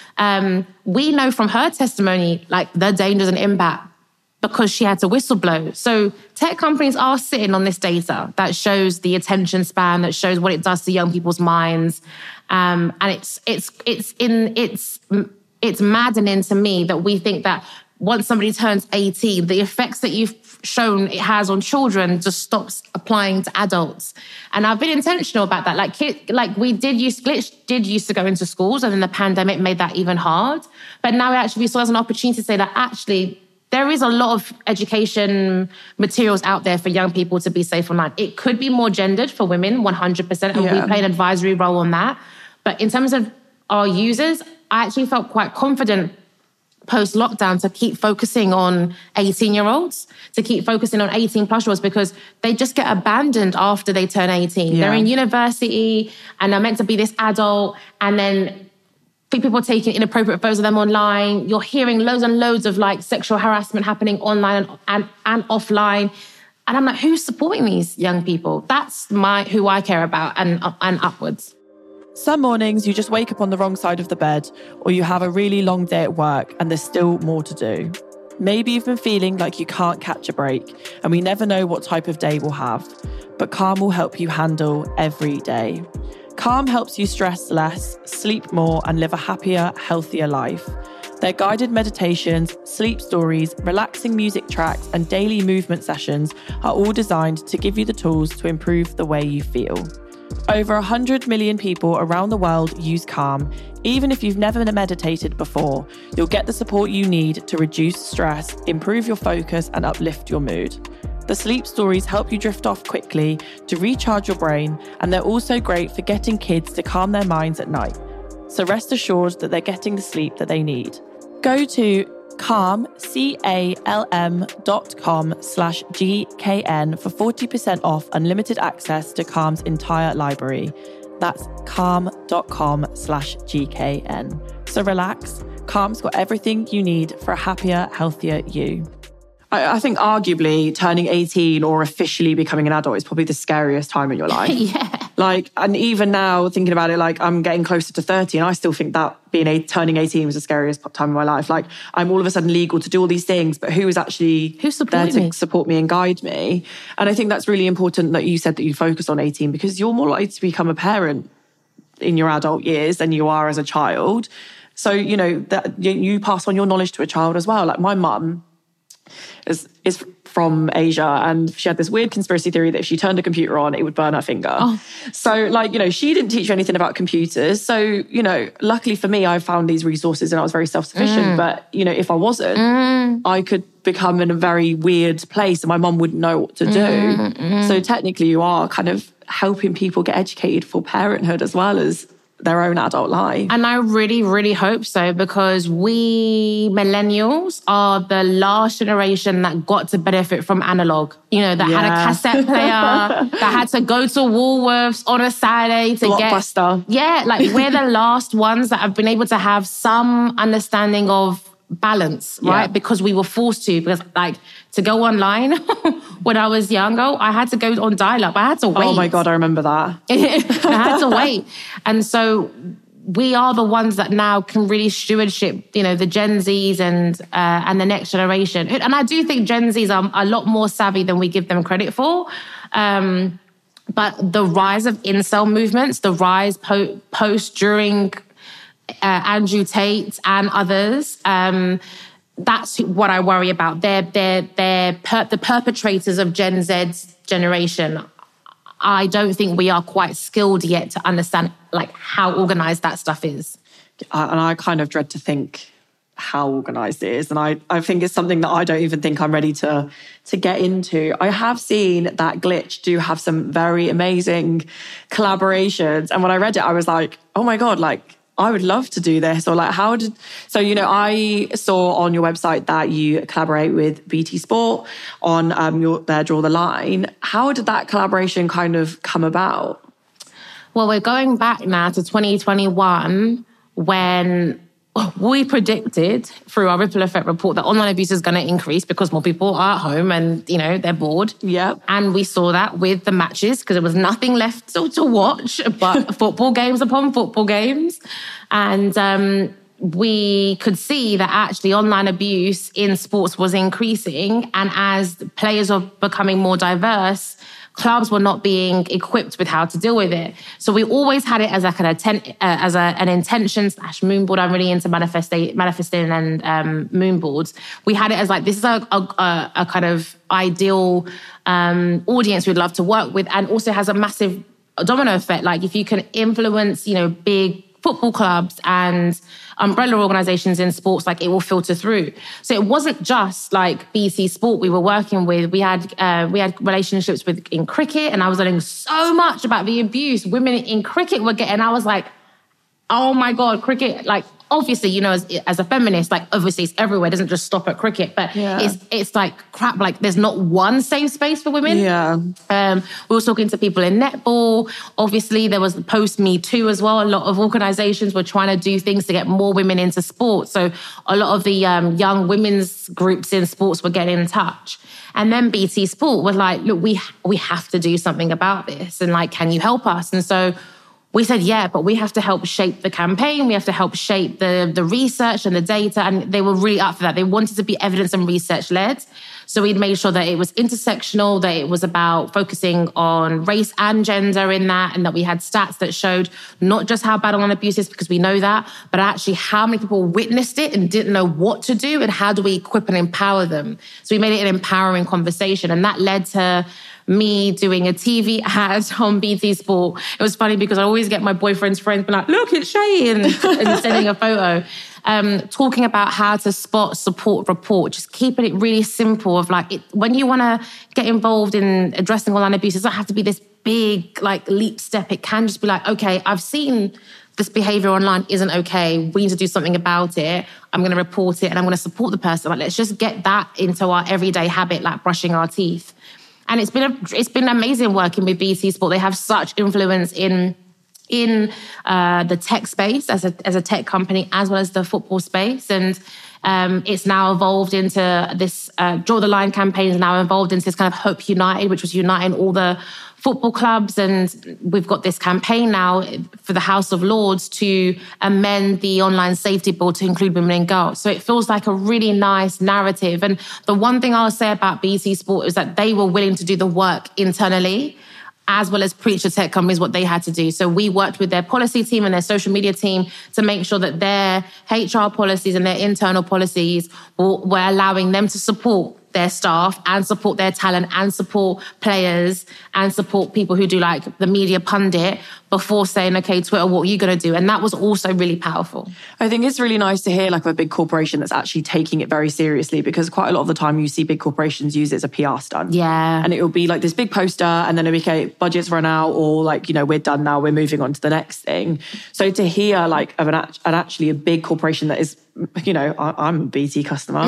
um, we know from her testimony, like, the dangers and impact because she had to whistleblow. So tech companies are sitting on this data that shows the attention span, that shows what it does to young people's minds. Um, and it's, it's, it's, in, it's, it's maddening to me that we think that once somebody turns eighteen, the effects that you've shown it has on children just stops applying to adults. And I've been intentional about that. Like, kid, like we did use, Glitch did used to go into schools, and then the pandemic made that even hard. But now we actually saw as an opportunity to say that actually there is a lot of education materials out there for young people to be safe online. It could be more gendered for women, one hundred percent, and yeah. we play an advisory role on that. But in terms of our users, I actually felt quite confident post-lockdown to keep focusing on eighteen-year-olds, to keep focusing on eighteen-plus-year-olds, because they just get abandoned after they turn eighteen. Yeah. They're in university and they're meant to be this adult, and then people are taking inappropriate photos of them online. You're hearing loads and loads of like sexual harassment happening online and, and, and offline. And I'm like, who's supporting these young people? That's my who I care about, and, and upwards. Some mornings you just wake up on the wrong side of the bed, or you have a really long day at work and there's still more to do. Maybe you've been feeling like you can't catch a break, and we never know what type of day we'll have. But Calm will help you handle every day. Calm helps you stress less, sleep more, and live a happier, healthier life. Their guided meditations, sleep stories, relaxing music tracks, and daily movement sessions are all designed to give you the tools to improve the way you feel. Over one hundred million people around the world use Calm. Even if you've never meditated before, you'll get the support you need to reduce stress, improve your focus, and uplift your mood. The sleep stories help you drift off quickly to recharge your brain, and they're also great for getting kids to calm their minds at night. So rest assured that they're getting the sleep that they need. Go to calm, C A L M dot com slash G K N for forty percent off unlimited access to Calm's entire library. That's calm.com slash GKN. So relax, Calm's got everything you need for a happier, healthier you. I, I think arguably turning eighteen or officially becoming an adult is probably the scariest time in your life. Yeah. Like, and even now thinking about it, like I'm getting closer to thirty and I still think that being a turning eighteen was the scariest time of my life. Like I'm all of a sudden legal to do all these things, but who is actually Who's there to me? support me and guide me? And I think that's really important that you said that you focus on eighteen, because you're more likely to become a parent in your adult years than you are as a child. So, you know, that you pass on your knowledge to a child as well. Like my mum is is from Asia, and she had this weird conspiracy theory that if she turned a computer on, it would burn her finger. Oh. So, like, you know, she didn't teach you anything about computers. So, you know, luckily for me, I found these resources and I was very self-sufficient. Mm. But, you know, if I wasn't, mm. I could become in a very weird place and my mum wouldn't know what to do. Mm-hmm. So technically you are kind of helping people get educated for parenthood as well as their own adult life. And I really, really hope so, because we millennials are the last generation that got to benefit from analog. You know, that yeah. had a cassette player, that had to go to Woolworths on a Saturday to Blockbuster. get... Yeah, like we're the last ones that have been able to have some understanding of balance, right? Yeah. Because we were forced to, because like to go online when I was younger, I had to go on dial-up. I had to wait. Oh my God, I remember that. I had to wait. And so we are the ones that now can really stewardship, you know, the Gen Zs and uh, and the next generation. And I do think Gen Zs are a lot more savvy than we give them credit for. Um, but the rise of incel movements, the rise po- post, during uh, Andrew Tate and others, um, that's what I worry about. They're, they're, they're per- the perpetrators of Gen Z's generation. I don't think we are quite skilled yet to understand like how organised that stuff is. And I kind of dread to think how organised it is. And I, I think it's something that I don't even think I'm ready to, to get into. I have seen that Glitch do have some very amazing collaborations. And when I read it, I was like, oh my God, like, I would love to do this. Or like, how did... So, you know, I saw on your website that you collaborate with B T Sport on um, your their Draw the Line. How did that collaboration kind of come about? Well, we're going back now to twenty twenty-one when we predicted through our Ripple Effect report that online abuse is going to increase because more people are at home and, you know, they're bored. Yeah. And we saw that with the matches because there was nothing left to, to watch but football games upon football games. And um, we could see that actually online abuse in sports was increasing. And as players are becoming more diverse, clubs were not being equipped with how to deal with it. So we always had it as like an, atten- uh, as a, an intention slash moonboard. I'm really into manifesting, manifesting and um, moonboards. We had it as like, this is a, a, a kind of ideal um, audience we'd love to work with, and also has a massive domino effect. Like if you can influence, you know, big football clubs and umbrella organizations in sports, like it will filter through. So it wasn't just like B T Sport we were working with. We had uh, we had relationships with in cricket, and I was learning so much about the abuse women in cricket were getting. I was like, oh my God, cricket, like obviously, you know, as, as a feminist, like obviously it's everywhere. It doesn't just stop at cricket, but yeah. it's it's like crap. Like there's not one safe space for women. Yeah. Um, we were talking to people in netball. Obviously, there was the post Me Too as well. A lot of organizations were trying to do things to get more women into sports. So a lot of the um, young women's groups in sports were getting in touch. And then B T Sport was like, look, we we have to do something about this. And like, can you help us? And so we said, yeah, but we have to help shape the campaign. We have to help shape the, the research and the data. And they were really up for that. They wanted to be evidence and research led. So we'd made sure that it was intersectional, that it was about focusing on race and gender in that, and that we had stats that showed not just how bad online abuse is, because we know that, but actually how many people witnessed it and didn't know what to do, and how do we equip and empower them. So we made it an empowering conversation, and that led to me doing a T V ad on B T Sport. It was funny because I always get my boyfriend's friends be like, look, it's Shay, and, and sending a photo. Um, talking about how to spot, support, report, just keeping it really simple of like, it, when you want to get involved in addressing online abuse, it doesn't have to be this big like leap step. It can just be like, okay, I've seen this behavior online isn't okay. We need to do something about it. I'm going to report it and I'm going to support the person. Like, let's just get that into our everyday habit, like brushing our teeth. And it's been a, it's been amazing working with B T Sport. They have such influence in in uh, the tech space as a, as a tech company, as well as the football space. And um, it's now evolved into this uh, Draw the Line campaign is now evolved into this kind of Hope United, which was uniting all the football clubs. And we've got this campaign now for the House of Lords to amend the online safety bill to include women and girls. So it feels like a really nice narrative. And the one thing I'll say about B T Sport is that they were willing to do the work internally, as well as preach to tech companies what they had to do. So we worked with their policy team and their social media team to make sure that their H R policies and their internal policies were, were allowing them to support their staff and support their talent and support players and support people who do like the media pundit before saying, okay, Twitter, what are you going to do? And that was also really powerful. I think it's really nice to hear like a big corporation that's actually taking it very seriously, because quite a lot of the time you see big corporations use it as a P R stunt. Yeah. And it will be like this big poster and then it'll be, okay, budgets run out, or like, you know, we're done now, we're moving on to the next thing. So to hear like of an, an actually a big corporation that is, you know, I, I'm a B T customer.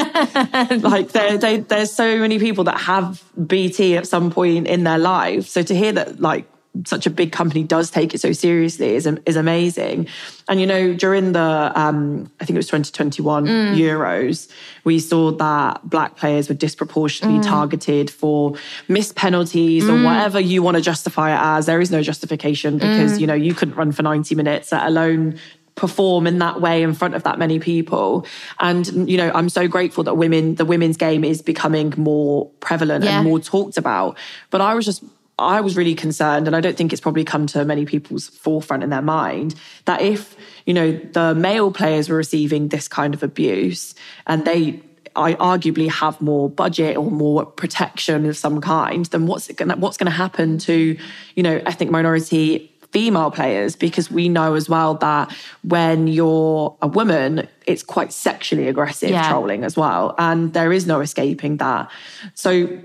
Like there, they, there's so many people that have B T at some point in their life. So to hear that like such a big company does take it so seriously is is amazing. And, you know, during the, um, I think it was twenty twenty-one mm. Euros, we saw that black players were disproportionately mm. targeted for missed penalties mm. or whatever you want to justify it as. There is no justification because, mm. you know, you couldn't run for ninety minutes, let alone perform in that way in front of that many people. And, you know, I'm so grateful that women, the women's game is becoming more prevalent yeah. and more talked about. But I was just, I was really concerned, and I don't think it's probably come to many people's forefront in their mind, that if, you know, the male players were receiving this kind of abuse and they I arguably have more budget or more protection of some kind, then what's it gonna, what's going to happen to, you know, ethnic minority female players? Because we know as well that when you're a woman, it's quite sexually aggressive yeah. trolling as well. And there is no escaping that. So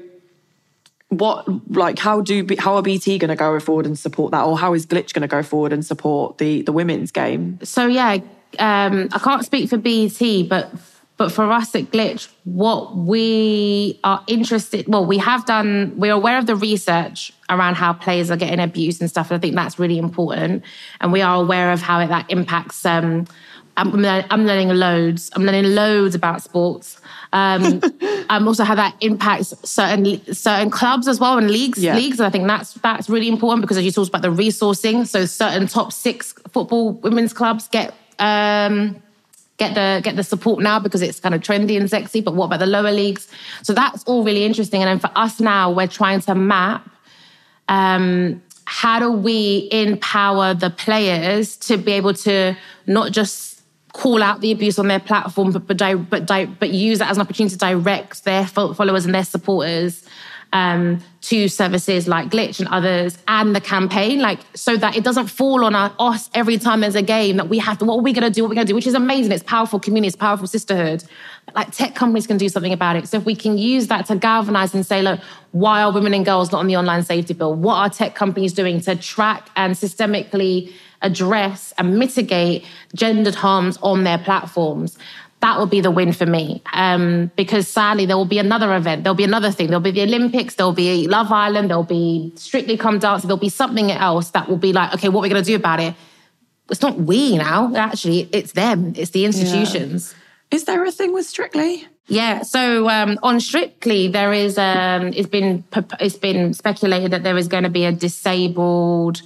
what, like, how do, how are B T going to go forward and support that? Or how is Glitch going to go forward and support the, the women's game? So yeah, um, I can't speak for B T, but But for us at Glitch, what we are interested, well, we have done, we're aware of the research around how players are getting abused and stuff. And I think that's really important. And we are aware of how it, that impacts, um, I'm, I'm learning loads. I'm learning loads about sports. Um, um, also how that impacts certain certain clubs as well and leagues. Yeah. Leagues. And I think that's that's really important because as you talked about the resourcing, so certain top six football women's clubs get... Um, Get the get the support now because it's kind of trendy and sexy, but what about the lower leagues? So that's all really interesting. And then for us now, we're trying to map um, how do we empower the players to be able to not just call out the abuse on their platform, but but but, but use that as an opportunity to direct their followers and their supporters Um, to services like Glitch and others and the campaign, like so that it doesn't fall on our, us every time there's a game that we have to, what are we going to do, what are we going to do, which is amazing. It's powerful community, it's powerful sisterhood. But like tech companies can do something about it. So if we can use that to galvanize and say, look, why are women and girls not on the online safety bill? What are tech companies doing to track and systemically address and mitigate gendered harms on their platforms? That will be the win for me. Um, because sadly, there will be another event. There'll be another thing. There'll be the Olympics. There'll be Love Island. There'll be Strictly Come Dancing. There'll be something else that will be like, okay, what are we going to do about it? It's not we now. Actually, it's them. It's the institutions. Yeah. Is there a thing with Strictly? Yeah. So um, on Strictly, there is. Um, it's been it's been speculated that there is going to be a disabled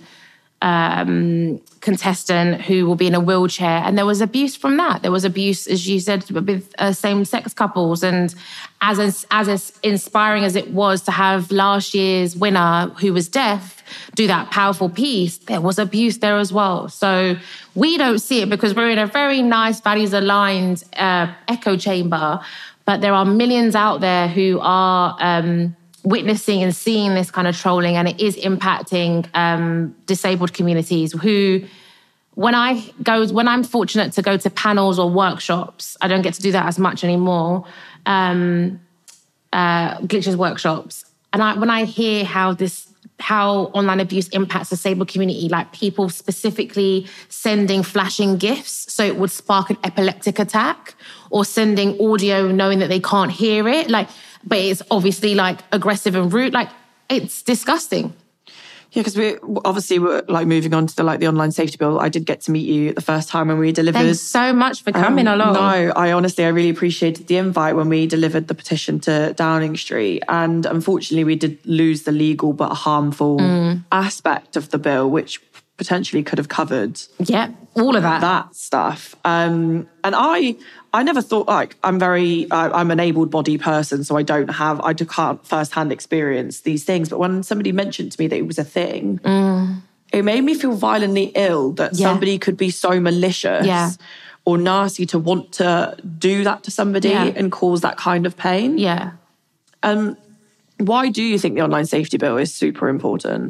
Um, contestant who will be in a wheelchair, and there was abuse from that. There was abuse, as you said, with uh, same-sex couples. And as as, as inspiring as it was to have last year's winner, who was deaf, do that powerful piece, there was abuse there as well. So we don't see it because we're in a very nice, values-aligned uh, echo chamber, but there are millions out there who are Um, witnessing and seeing this kind of trolling, and it is impacting um, disabled communities who, when I go, when I'm fortunate to go to panels or workshops, I don't get to do that as much anymore, um, uh, Glitch's workshops. And I, when I hear how this, how online abuse impacts the disabled community, like people specifically sending flashing gifs so it would spark an epileptic attack, or sending audio knowing that they can't hear it, like, but it's obviously like aggressive and rude. Like, it's disgusting. Yeah, because we obviously were like moving on to the like the online safety bill. I did get to meet you the first time when we delivered. Thanks so much for coming um, along. No, I honestly, I really appreciated the invite when we delivered the petition to Downing Street. And unfortunately, we did lose the legal but harmful mm. aspect of the bill, which potentially could have covered. Yeah, all of that. That stuff. Um, and I... I never thought, like, I'm very, uh, I'm an able-bodied person, so I don't have, I can't first-hand experience these things. But when somebody mentioned to me that it was a thing, mm. it made me feel violently ill that yeah. somebody could be so malicious yeah. or nasty to want to do that to somebody yeah. and cause that kind of pain. Yeah. Um, why do you think the online safety bill is super important?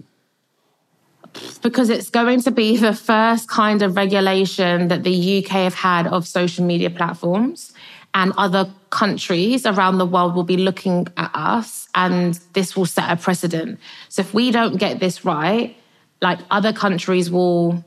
Because it's going to be the first kind of regulation that the U K have had of social media platforms, and other countries around the world will be looking at us, and this will set a precedent. So if we don't get this right, like other countries will,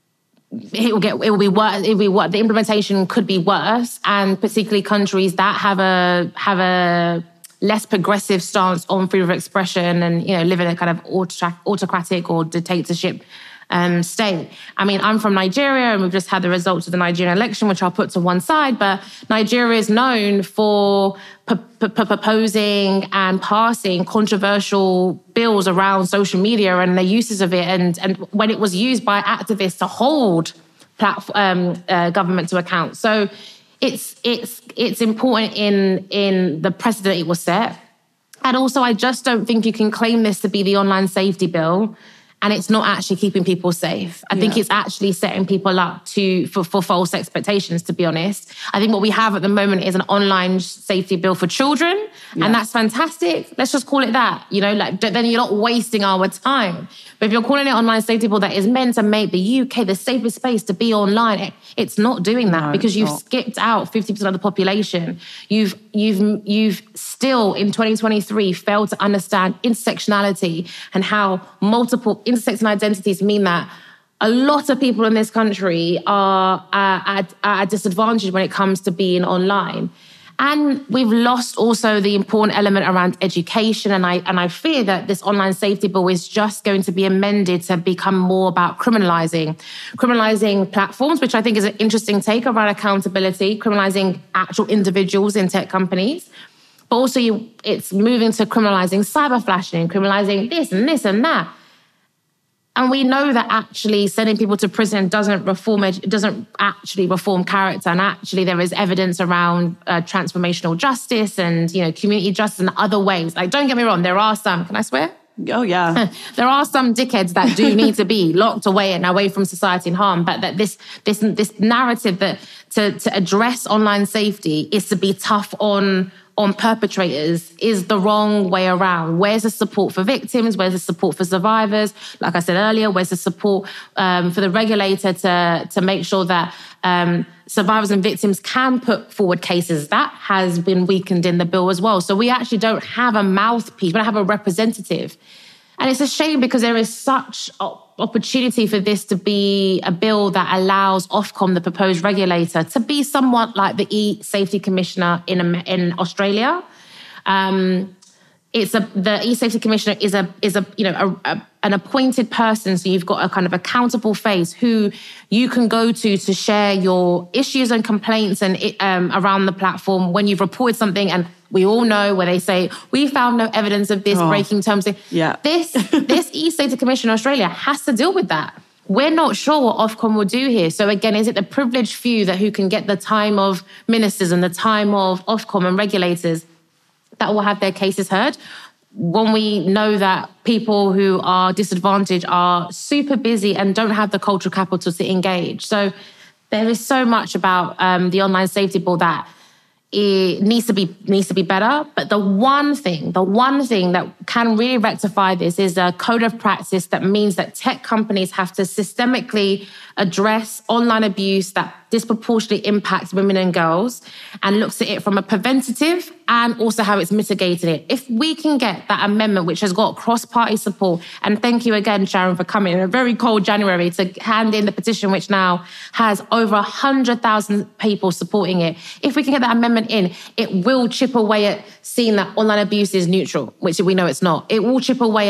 it will get, it will be worse. It will be what the implementation could be worse, and particularly countries that have a have a less progressive stance on freedom of expression and, you know, live in a kind of autocratic or dictatorship um, state. I mean, I'm from Nigeria and we've just had the results of the Nigerian election, which I'll put to one side, but Nigeria is known for p- p- proposing and passing controversial bills around social media and the uses of it. And, and when it was used by activists to hold platform, um, uh, government to account. So It's it's it's important in in the precedent it was set. And also, I just don't think you can claim this to be the online safety bill and it's not actually keeping people safe. I yeah. think it's actually setting people up to for, for false expectations, to be honest. I think what we have at the moment is an online safety bill for children, yeah. and that's fantastic. Let's just call it that. You know, like then you're not wasting our time. But if you're calling it online safety bill that is meant to make the U K the safest space to be online, it, it's not doing that no, because you've not. skipped out fifty percent of the population. You've you've you've still in twenty twenty-three failed to understand intersectionality and how multiple intersecting identities mean that a lot of people in this country are uh, at, at a disadvantage when it comes to being online. And we've lost also the important element around education. And I and I fear that this online safety bill is just going to be amended to become more about criminalising. Criminalising platforms, which I think is an interesting take around accountability, criminalising actual individuals in tech companies. But also you, it's moving to criminalising cyber flashing, criminalising this and this and that. And we know that actually sending people to prison doesn't reform it doesn't actually reform character. And actually there is evidence around uh, transformational justice and, you know, community justice and other ways. Like, don't get me wrong, there are some, can I swear? Oh, yeah. There are some dickheads that do need to be locked away and away from society and harm. But that this this this narrative that to, to address online safety is to be tough on on perpetrators is the wrong way around. Where's the support for victims? Where's the support for survivors? Like I said earlier, where's the support um, for the regulator to, to make sure that um, survivors and victims can put forward cases? That has been weakened in the bill as well. So we actually don't have a mouthpiece, we don't have a representative. And it's a shame because there is such opportunity for this to be a bill that allows Ofcom, the proposed regulator, to be somewhat like the e-safety commissioner in in Australia. Um, it's a the e-safety commissioner is a is a you know a, a, an appointed person, so you've got a kind of accountable face who you can go to to share your issues and complaints and um, around the platform when you've reported something. And we all know where they say, we found no evidence of this oh, breaking terms. Yeah. This, this e-safety commission in Australia has to deal with that. We're not sure what Ofcom will do here. So again, is it the privileged few that who can get the time of ministers and the time of Ofcom and regulators that will have their cases heard? When we know that people who are disadvantaged are super busy and don't have the cultural capital to engage. So there is so much about um, the online safety bill that it needs to be needs to be better. But the one thing, the one thing that can really rectify this is a code of practice that means that tech companies have to systemically address online abuse that disproportionately impacts women and girls and looks at it from a preventative and also how it's mitigating it. If we can get that amendment, which has got cross-party support, and thank you again, Sharon, for coming in a very cold January to hand in the petition, which now has over one hundred thousand people supporting it. If we can get that amendment in, it will chip away at seeing that online abuse is neutral, which we know it's not. It will chip away at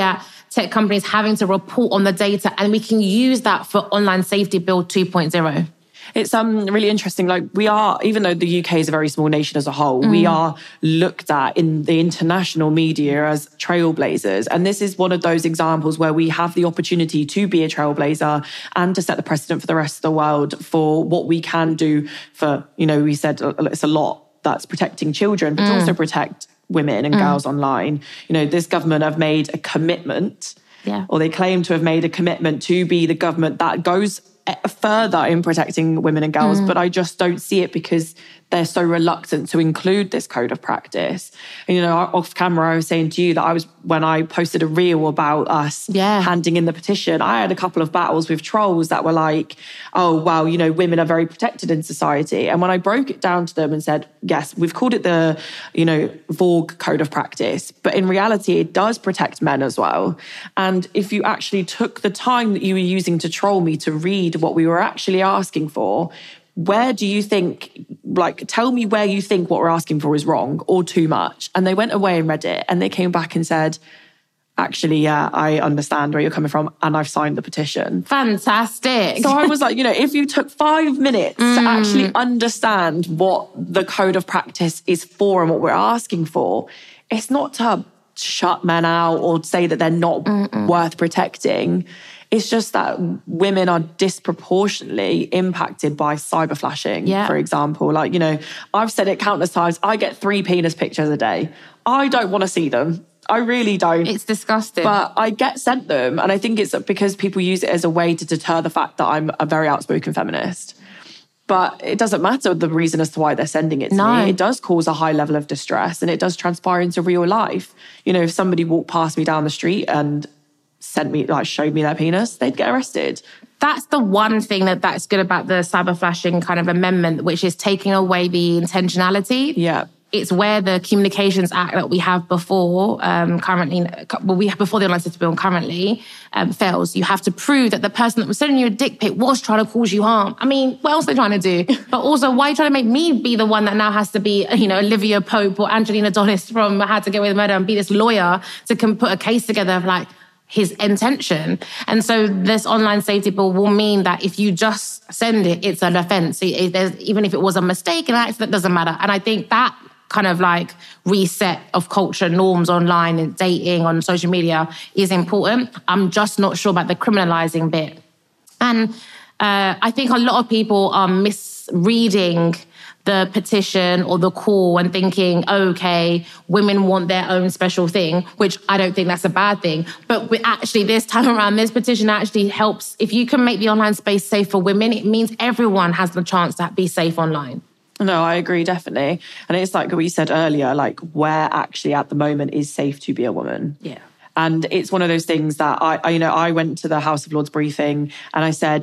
tech companies having to report on the data, and we can use that for Online Safety Bill two point oh. It's um really interesting. Like we are, even though the U K is a very small nation as a whole, mm. we are looked at in the international media as trailblazers. And this is one of those examples where we have the opportunity to be a trailblazer and to set the precedent for the rest of the world for what we can do for, you know, we said it's a lot that's protecting children, but mm. also protect women and mm. girls online. You know, this government have made a commitment, yeah. or they claim to have made a commitment to be the government that goes further in protecting women and girls, mm. but I just don't see it because they're so reluctant to include this code of practice. And, you know, off camera, I was saying to you that I was, when I posted a reel about us yeah. handing in the petition, I had a couple of battles with trolls that were like, oh, wow, you know, women are very protected in society. And when I broke it down to them and said, yes, we've called it the, you know, Vogue code of practice, but in reality, it does protect men as well. And if you actually took the time that you were using to troll me to read what we were actually asking for, where do you think, like, tell me where you think what we're asking for is wrong or too much? And they went away and read it and they came back and said, actually, yeah, I understand where you're coming from and I've signed the petition. Fantastic. So I was like, you know, if you took five minutes mm. to actually understand what the code of practice is for and what we're asking for, it's not to shut men out or say that they're not Mm-mm. worth protecting. It's just that women are disproportionately impacted by cyber flashing, yeah. for example. Like, you know, I've said it countless times, I get three penis pictures a day. I don't want to see them. I really don't. It's disgusting. But I get sent them. And I think it's because people use it as a way to deter the fact that I'm a very outspoken feminist. But it doesn't matter the reason as to why they're sending it to no. me. It does cause a high level of distress and it does transpire into real life. You know, if somebody walked past me down the street and sent me, like, showed me their penis, they'd get arrested. That's the one thing that that's good about the cyber flashing kind of amendment, which is taking away the intentionality. Yeah. It's where the Communications Act that we have before, um, currently, well, we have before the Online Safety Bill currently um, fails. You have to prove that the person that was sending you a dick pic was trying to cause you harm. I mean, what else are they trying to do? But also, why are you trying to make me be the one that now has to be, you know, Olivia Pope or Angelina Donis from How to Get Away with Murder and be this lawyer to can put a case together of like, his intention. And so this Online Safety Bill will mean that if you just send it, it's an offence. Even if it was a mistake, an accident, doesn't matter. And I think that kind of like reset of culture norms online and dating on social media is important. I'm just not sure about the criminalising bit. And uh, I think a lot of people are misreading the petition or the call and thinking, okay, women want their own special thing, which I don't think that's a bad thing. But we actually, this time around, this petition actually helps. If you can make the online space safe for women, it means everyone has the chance to be safe online. No, I agree, definitely. And it's like we said earlier, like where actually at the moment is safe to be a woman. Yeah. And it's one of those things that I, I you know, I went to the House of Lords briefing and I said,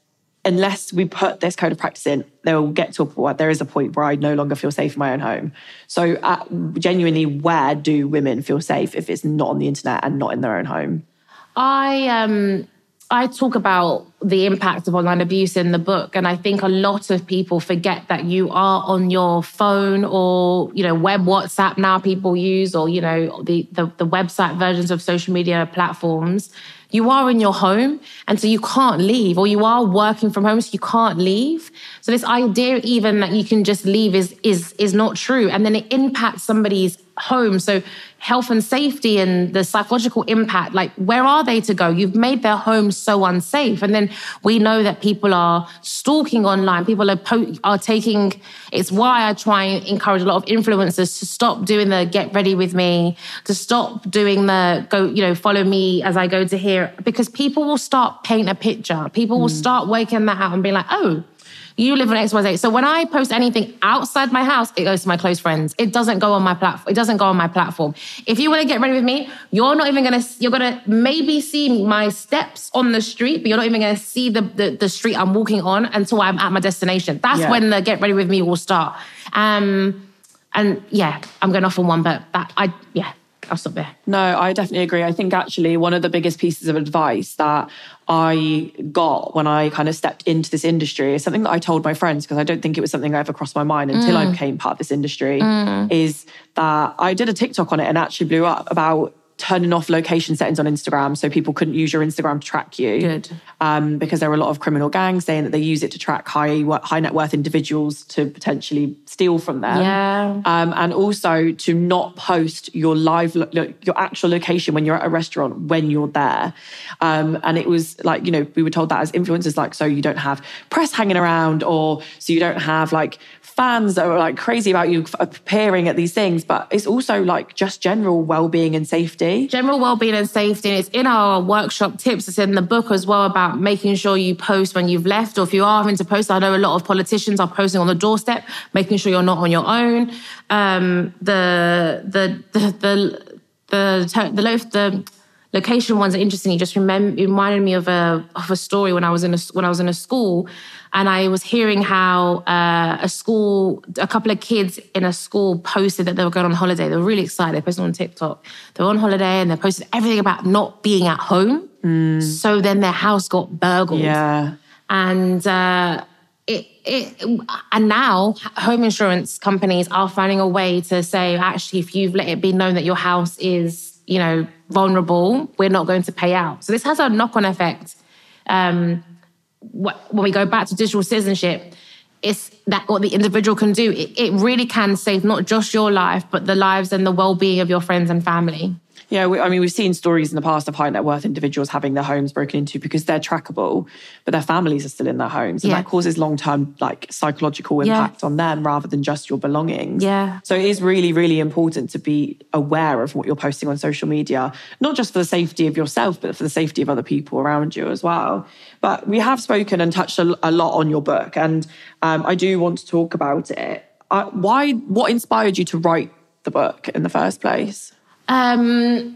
unless we put this code of practice in, they will get to a point, there is a point where I no longer feel safe in my own home. So uh, genuinely, where do women feel safe if it's not on the internet and not in their own home? I um I talk about the impact of online abuse in the book, and I think a lot of people forget that you are on your phone or, you know, web WhatsApp now people use, or, you know, the, the, the website versions of social media platforms. You are in your home, and so you can't leave, or you are working from home, so you can't leave. So this idea even that you can just leave is is is not true. And then it impacts somebody's home. So health and safety and the psychological impact, like where are they to go? You've made their home so unsafe. And then we know that people are stalking online. People are po- are taking, it's why I try and encourage a lot of influencers to stop doing the get ready with me, to stop doing the go, you know, follow me as I go to here, because people will start painting a picture. People will mm. start waking that out and being like, oh, you live in X Y Z. So when I post anything outside my house, it goes to my close friends. It doesn't go on my platform. It doesn't go on my platform. If you want to get ready with me, you're not even going to, you're going to maybe see my steps on the street, but you're not even going to see the, the, the street I'm walking on until I'm at my destination. That's yeah. when the get ready with me will start. Um, and yeah, I'm going off on one, but that, I, yeah. I'll stop there. No, I definitely agree. I think actually one of the biggest pieces of advice that I got when I kind of stepped into this industry is something that I told my friends, because I don't think it was something that ever crossed my mind until mm. I became part of this industry, mm. is that I did a TikTok on it and actually blew up about turning off location settings on Instagram so people couldn't use your Instagram to track you. Good. Um, because there were a lot of criminal gangs saying that they use it to track high high net worth individuals to potentially steal from them. Yeah. Um, and also to not post your live, lo- your actual location when you're at a restaurant when you're there. Um, and it was like, you know, we were told that as influencers, like, so you don't have press hanging around, or so you don't have like fans that are like crazy about you appearing at these things. But it's also like just general well-being and safety. General well-being and safety. And it's in our workshop tips. It's in the book as well about making sure you post when you've left, or if you are having to post. I know a lot of politicians are posting on the doorstep, making sure you're not on your own. Um, the, the, the, the, the, the, the, the location ones are interesting. You just remem- reminded me of a, of a story when I was in a, when I was in a school. And I was hearing how uh, a school, a couple of kids in a school posted that they were going on holiday. They were really excited. They posted on TikTok. They were on holiday and they posted everything about not being at home. Mm. So then their house got burgled. Yeah. And uh, it, it, and now home insurance companies are finding a way to say, actually, if you've let it be known that your house is, you know, vulnerable, we're not going to pay out. So this has a knock-on effect. Um, when we go back to digital citizenship, it's that what the individual can do. It, it really can save not just your life, but the lives and the well-being of your friends and family. Yeah, we, I mean, we've seen stories in the past of high net worth individuals having their homes broken into because they're trackable, but their families are still in their homes. And yeah. that causes long-term like psychological impact yeah. on them rather than just your belongings. Yeah. So it is really, really important to be aware of what you're posting on social media, not just for the safety of yourself, but for the safety of other people around you as well. But we have spoken and touched a, a lot on your book, and um, I do want to talk about it. Uh, why? What inspired you to write the book in the first place? Um,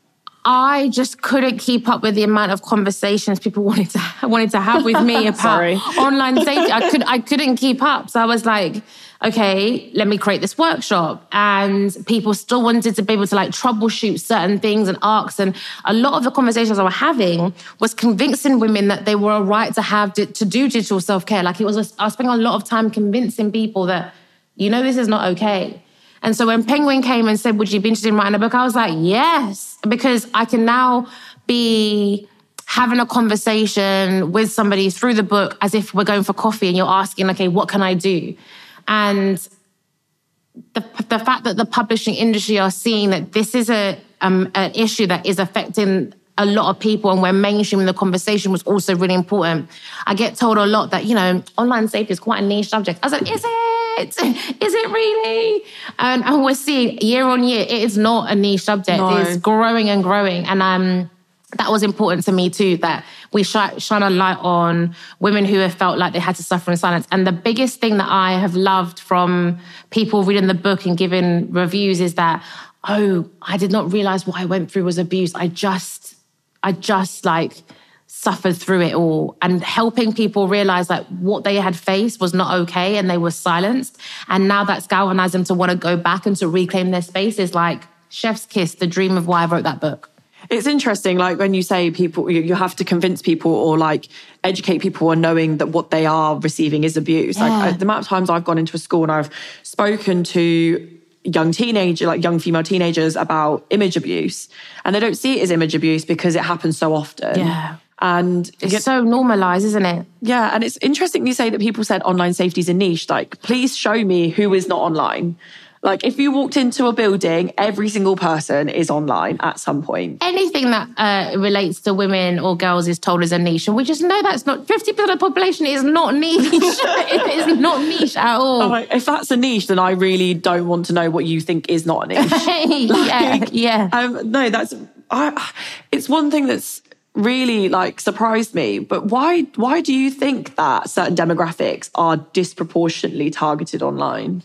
I just couldn't keep up with the amount of conversations people wanted to wanted to have with me about online safety. I could I couldn't keep up, so I was like, okay, let me create this workshop. And people still wanted to be able to like troubleshoot certain things and arcs. And a lot of the conversations I was having was convincing women that they were a right to have to do digital self care. Like it was, I was spending a lot of time convincing people that, you know, this is not okay. And so when Penguin came and said, would you be interested in writing a book? I was like, yes, because I can now be having a conversation with somebody through the book as if we're going for coffee and you're asking, okay, what can I do? And the, the fact that the publishing industry are seeing that this is a um, an issue that is affecting a lot of people and we're mainstreaming the conversation was also really important. I get told a lot that, you know, online safety is quite a niche subject. I was like, is it? Is it really? And, and we're seeing year on year, it is not a niche subject. No. It's growing and growing. And um, that was important to me too, that we sh- shine a light on women who have felt like they had to suffer in silence. And the biggest thing that I have loved from people reading the book and giving reviews is that, oh, I did not realize what I went through was abuse. I just, I just like suffered through it all, and helping people realize that what they had faced was not okay and they were silenced. And now that's galvanized them to want to go back and to reclaim their space is like chef's kiss, the dream of why I wrote that book. It's interesting, like when you say people, you have to convince people or like educate people on knowing that what they are receiving is abuse. Yeah. Like the amount of times I've gone into a school and I've spoken to young teenager, like young female teenagers about image abuse, and they don't see it as image abuse because it happens so often. Yeah. And it's get, so normalized, isn't it? Yeah. And it's interesting you say that people said online safety is a niche. Like, please show me who is not online. Like, if you walked into a building, every single person is online at some point. Anything that uh, relates to women or girls is told as a niche. And we just know that's not, fifty percent of the population is not niche. It is not niche at all. I'm like, if that's a niche, then I really don't want to know what you think is not a niche. like, yeah, yeah. Um, no, that's, I, it's one thing that's really like surprised me. But why, why do you think that certain demographics are disproportionately targeted online?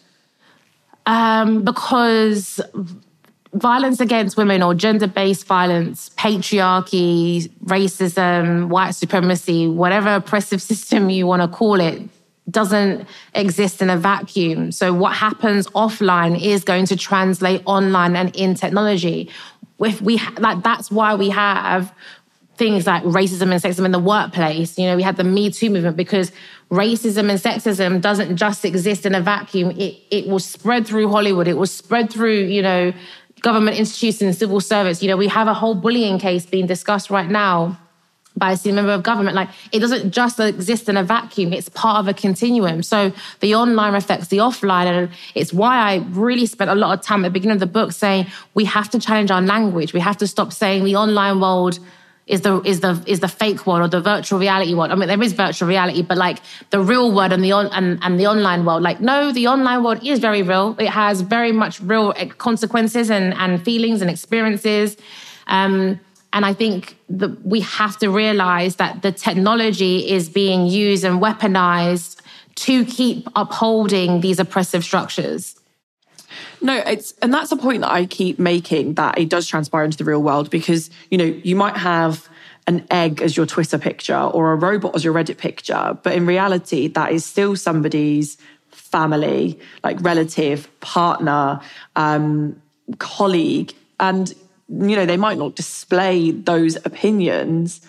Um, because violence against women or gender-based violence, patriarchy, racism, white supremacy, whatever oppressive system you want to call it, doesn't exist in a vacuum. So what happens offline is going to translate online and in technology. If we ha- like, that's why we have things like racism and sexism in the workplace. You know, we had the Me Too movement because racism and sexism doesn't just exist in a vacuum. It it will spread through Hollywood. It will spread through, you know, government institutions, civil service. You know, we have a whole bullying case being discussed right now by a senior member of government. Like, it doesn't just exist in a vacuum. It's part of a continuum. So the online reflects the offline. And it's why I really spent a lot of time at the beginning of the book saying we have to challenge our language. We have to stop saying the online world is the is the is the fake world or the virtual reality world. I mean, there is virtual reality, but like the real world and the on and, and the online world. Like, no, the online world is very real. It has very much real consequences and, and feelings and experiences. Um, and I think that we have to realize that the technology is being used and weaponized to keep upholding these oppressive structures. No, it's, and that's a point that I keep making, that it does transpire into the real world, because, you know, you might have an egg as your Twitter picture or a robot as your Reddit picture, but in reality, that is still somebody's family, like relative, partner, um, colleague. And, you know, they might not display those opinions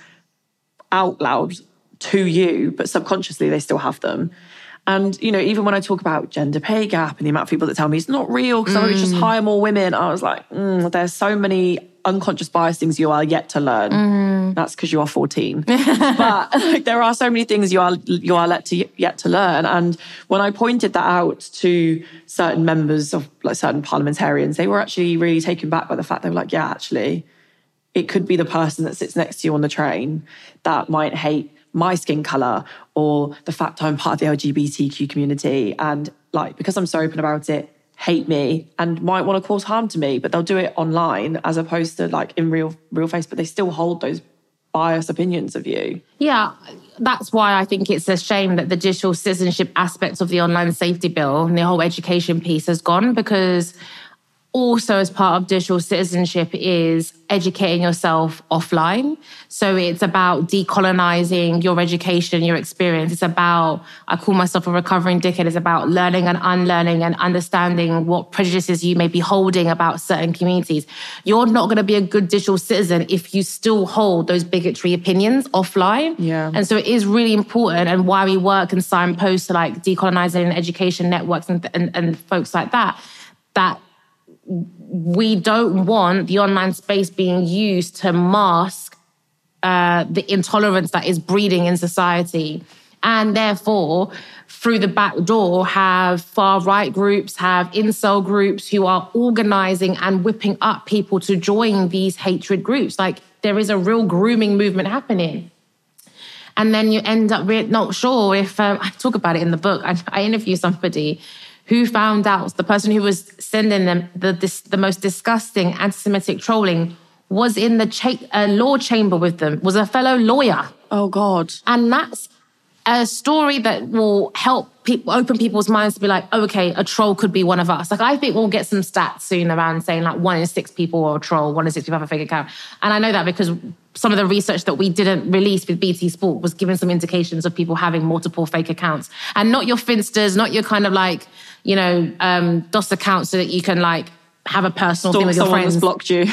out loud to you, but subconsciously they still have them. And, you know, even when I talk about gender pay gap and the amount of people that tell me it's not real because mm. I would just hire more women, I was like, mm, there's so many unconscious bias things you are yet to learn. Mm. That's because you are fourteen. But like, there are so many things you are you are yet to, yet to learn. And when I pointed that out to certain members of like certain parliamentarians, they were actually really taken back by the fact they were like, yeah, actually, it could be the person that sits next to you on the train that might hate my skin colour or the fact I'm part of the L G B T Q community, and like, because I'm so open about it, hate me and might want to cause harm to me, but they'll do it online as opposed to like in real real face, but they still hold those biased opinions of you. Yeah, that's why I think it's a shame that the digital citizenship aspect of the online safety bill and the whole education piece has gone, because also as part of digital citizenship is educating yourself offline. So it's about decolonizing your education, your experience. It's about, I call myself a recovering dickhead, it's about learning and unlearning and understanding what prejudices you may be holding about certain communities. You're not going to be a good digital citizen if you still hold those bigotry opinions offline. Yeah. And so it is really important, and why we work and signpost to like decolonizing education networks and, and, and folks like that, that we don't want the online space being used to mask uh, the intolerance that is breeding in society. And therefore, through the back door, have far-right groups, have incel groups who are organizing and whipping up people to join these hatred groups. Like, there is a real grooming movement happening. And then you end up re- not sure if... Um, I talk about it in the book. I, I interview somebody who found out the person who was sending them the this, the most disgusting anti-Semitic trolling was in the cha- uh, law chamber with them, was a fellow lawyer. Oh, God. And that's a story that will help people, open people's minds to be like, oh, okay, a troll could be one of us. Like, I think we'll get some stats soon around saying like one in six people are a troll, one in six people have a fake account. And I know that because some of the research that we didn't release with B T Sport was giving some indications of people having multiple fake accounts. And not your Finsters, not your kind of like, you know, um, DOS accounts so that you can like have a personal Stalk thing with your someone friends. That's blocked you.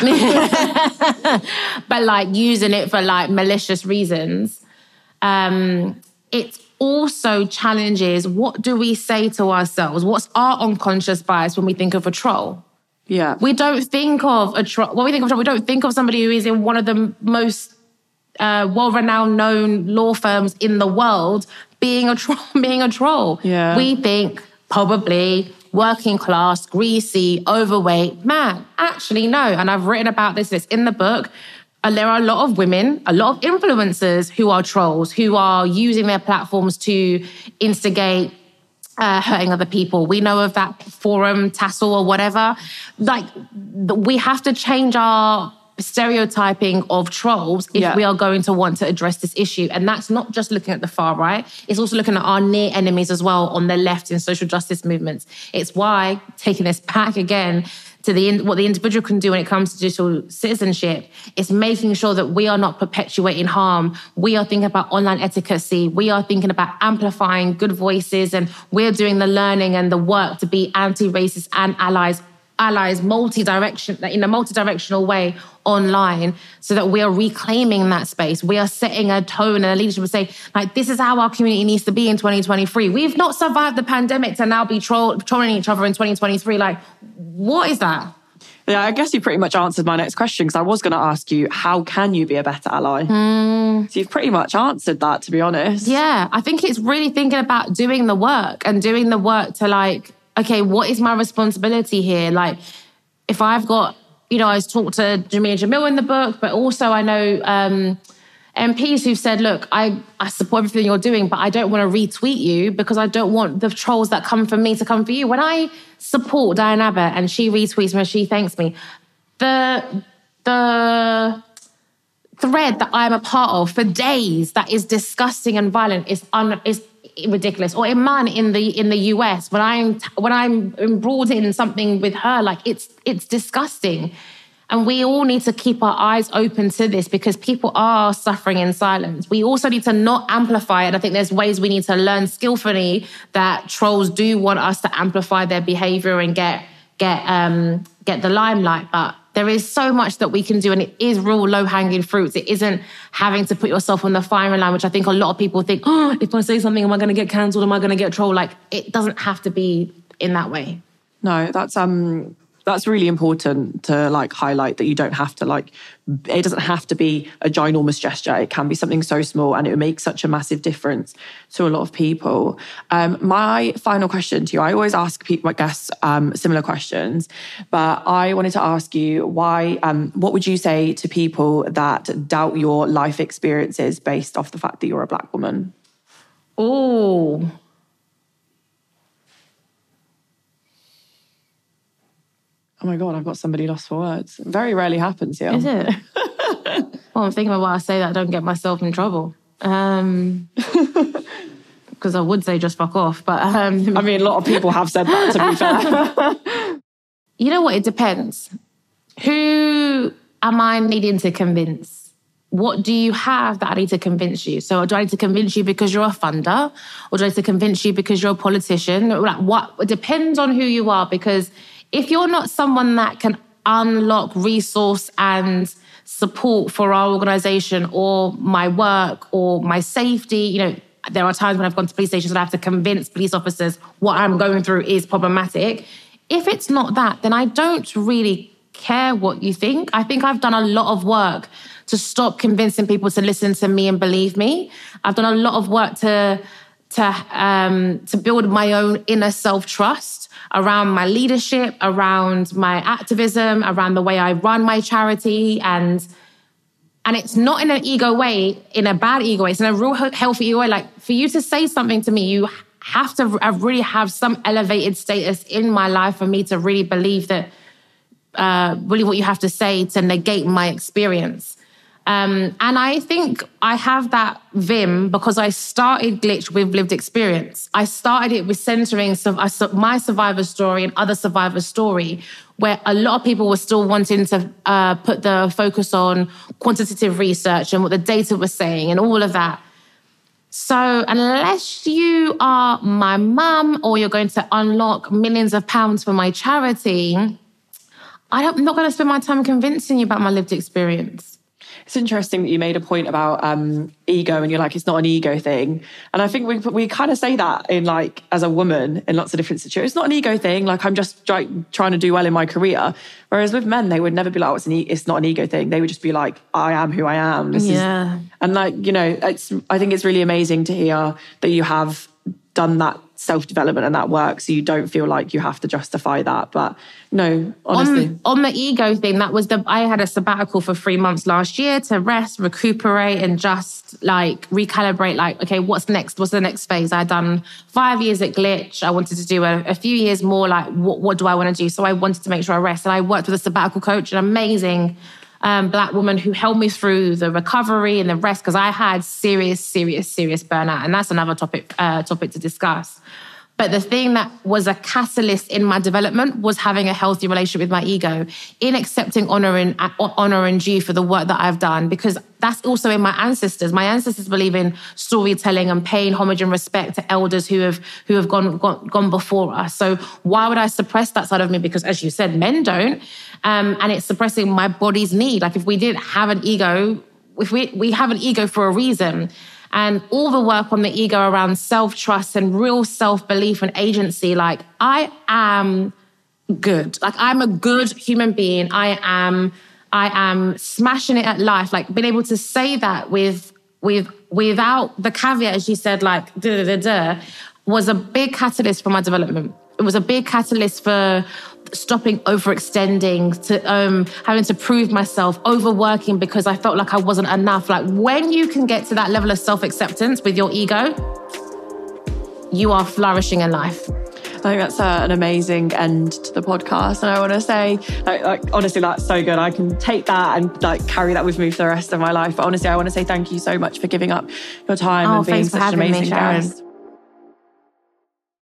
But like using it for like malicious reasons. Um, it also challenges, what do we say to ourselves? What's our unconscious bias when we think of a troll? Yeah. We don't think of a troll. When we think of a troll, we don't think of somebody who is in one of the most uh, well-renowned known law firms in the world being a troll. Being a troll. Yeah. We think probably working class, greasy, overweight man. Actually, no. And I've written about this. It's in the book. And there are a lot of women, a lot of influencers who are trolls, who are using their platforms to instigate uh, hurting other people. We know of that forum, Tassel or whatever. Like, we have to change our stereotyping of trolls if yeah. we are going to want to address this issue. And that's not just looking at the far right. It's also looking at our near enemies as well on the left in social justice movements. It's why, taking this back again, to the what the individual can do when it comes to digital citizenship, is making sure that we are not perpetuating harm. We are thinking about online etiquette. We are thinking about amplifying good voices, and we're doing the learning and the work to be anti-racist and allies, allies multi-direction in a multi-directional way online, so that we are reclaiming that space. We are setting a tone and a leadership to say, like, this is how our community needs to be in twenty twenty-three. We've not survived the pandemic to now be troll, trolling each other in twenty twenty-three. Like, what is that? Yeah, I guess you pretty much answered my next question, because I was going to ask you, how can you be a better ally? Mm. So you've pretty much answered that, to be honest. Yeah, I think it's really thinking about doing the work and doing the work to like, okay, what is my responsibility here? Like, if I've got, you know, I talked to Jameela Jamil in the book, but also I know um, M Ps who've said, look, I, I support everything you're doing, but I don't want to retweet you because I don't want the trolls that come from me to come for you. When I support Diane Abbott and she retweets me and she thanks me, the the thread that I'm a part of for days that is disgusting and violent is un, is ridiculous. Or Iman in the in the U S, when I'm when I'm embroiled in something with her, like it's it's disgusting. And we all need to keep our eyes open to this because people are suffering in silence. We also need to not amplify it. I think there's ways we need to learn skillfully that trolls do want us to amplify their behavior and get get um, get the limelight. But there is so much that we can do, and it is real low-hanging fruits. It isn't having to put yourself on the firing line, which I think a lot of people think, oh, if I say something, am I going to get cancelled? Am I going to get trolled? Like, it doesn't have to be in that way. No, that's um that's really important to like highlight, that you don't have to like, it doesn't have to be a ginormous gesture. It can be something so small and it would make such a massive difference to a lot of people. Um, my final question to you, I always ask people, I guess, um, similar questions, but I wanted to ask you why, um, what would you say to people that doubt your life experiences based off the fact that you're a Black woman? Oh, Oh my God, I've got somebody lost for words. It very rarely happens, yeah. Is it? Well, I'm thinking about why I say that I don't get myself in trouble. Um, because I would say just fuck off, but... Um, I mean, a lot of people have said that, to be fair. You know what? It depends. Who am I needing to convince? What do you have that I need to convince you? So do I need to convince you because you're a funder? Or do I need to convince you because you're a politician? Like, what? It depends on who you are, because... if you're not someone that can unlock resource and support for our organisation or my work or my safety, you know, there are times when I've gone to police stations and I have to convince police officers what I'm going through is problematic. If it's not that, then I don't really care what you think. I think I've done a lot of work to stop convincing people to listen to me and believe me. I've done a lot of work to, to, um, to build my own inner self-trust around my leadership, around my activism, around the way I run my charity. And and it's not in an ego way, in a bad ego way. It's in a real healthy ego way. Like, for you to say something to me, you have to really have some elevated status in my life for me to really believe that, uh, really what you have to say to negate my experience. Um, and I think I have that vim because I started Glitch with lived experience. I started it with centering my survivor story and other survivor story, where a lot of people were still wanting to uh, put the focus on quantitative research and what the data was saying and all of that. So unless you are my mum or you're going to unlock millions of pounds for my charity, I don't, I'm not going to spend my time convincing you about my lived experience. It's interesting that you made a point about um, ego, and you're like, it's not an ego thing. And I think we we kind of say that in like, as a woman in lots of different situations. It's not an ego thing. Like, I'm just try, trying to do well in my career. Whereas with men, they would never be like, oh, it's, an e- it's not an ego thing. They would just be like, I am who I am. This yeah. Is, and like, you know, it's, I think it's really amazing to hear that you have done that self-development and that work, so you don't feel like you have to justify that. But no, honestly. On, on the ego thing, that was the, I had a sabbatical for three months last year to rest, recuperate, and just like recalibrate, like, okay, what's next? What's the next phase? I had done five years at Glitch. I wanted to do a, a few years more, like, what, what do I want to do? So I wanted to make sure I rest. And I worked with a sabbatical coach, an amazing um, Black woman who helped me through the recovery and the rest, because I had serious, serious, serious burnout. And that's another topic, uh, topic to discuss. But the thing that was a catalyst in my development was having a healthy relationship with my ego, in accepting honor and honor and due for the work that I've done, because that's also in my ancestors. My ancestors believe in storytelling and paying homage and respect to elders who have who have gone gone, gone before us. So why would I suppress that side of me? Because, as you said, men don't, um, and it's suppressing my body's need. Like, if we didn't have an ego, if we we have an ego for a reason. And all the work on the ego around self-trust and real self-belief and agency, like, I am good. Like, I'm a good human being. I am, I am smashing it at life. Like, being able to say that with, with, without the caveat, as you said, like, da da da da, was a big catalyst for my development. It was a big catalyst for stopping overextending, to um, having to prove myself, overworking because I felt like I wasn't enough. Like, when you can get to that level of self-acceptance with your ego, you are flourishing in life. I think that's uh, an amazing end to the podcast. And I want to say, like, like, honestly, that's so good. I can take that and like carry that with me for the rest of my life. But honestly, I want to say thank you so much for giving up your time oh, and being thanks for such an having amazing me, Sharon. guest.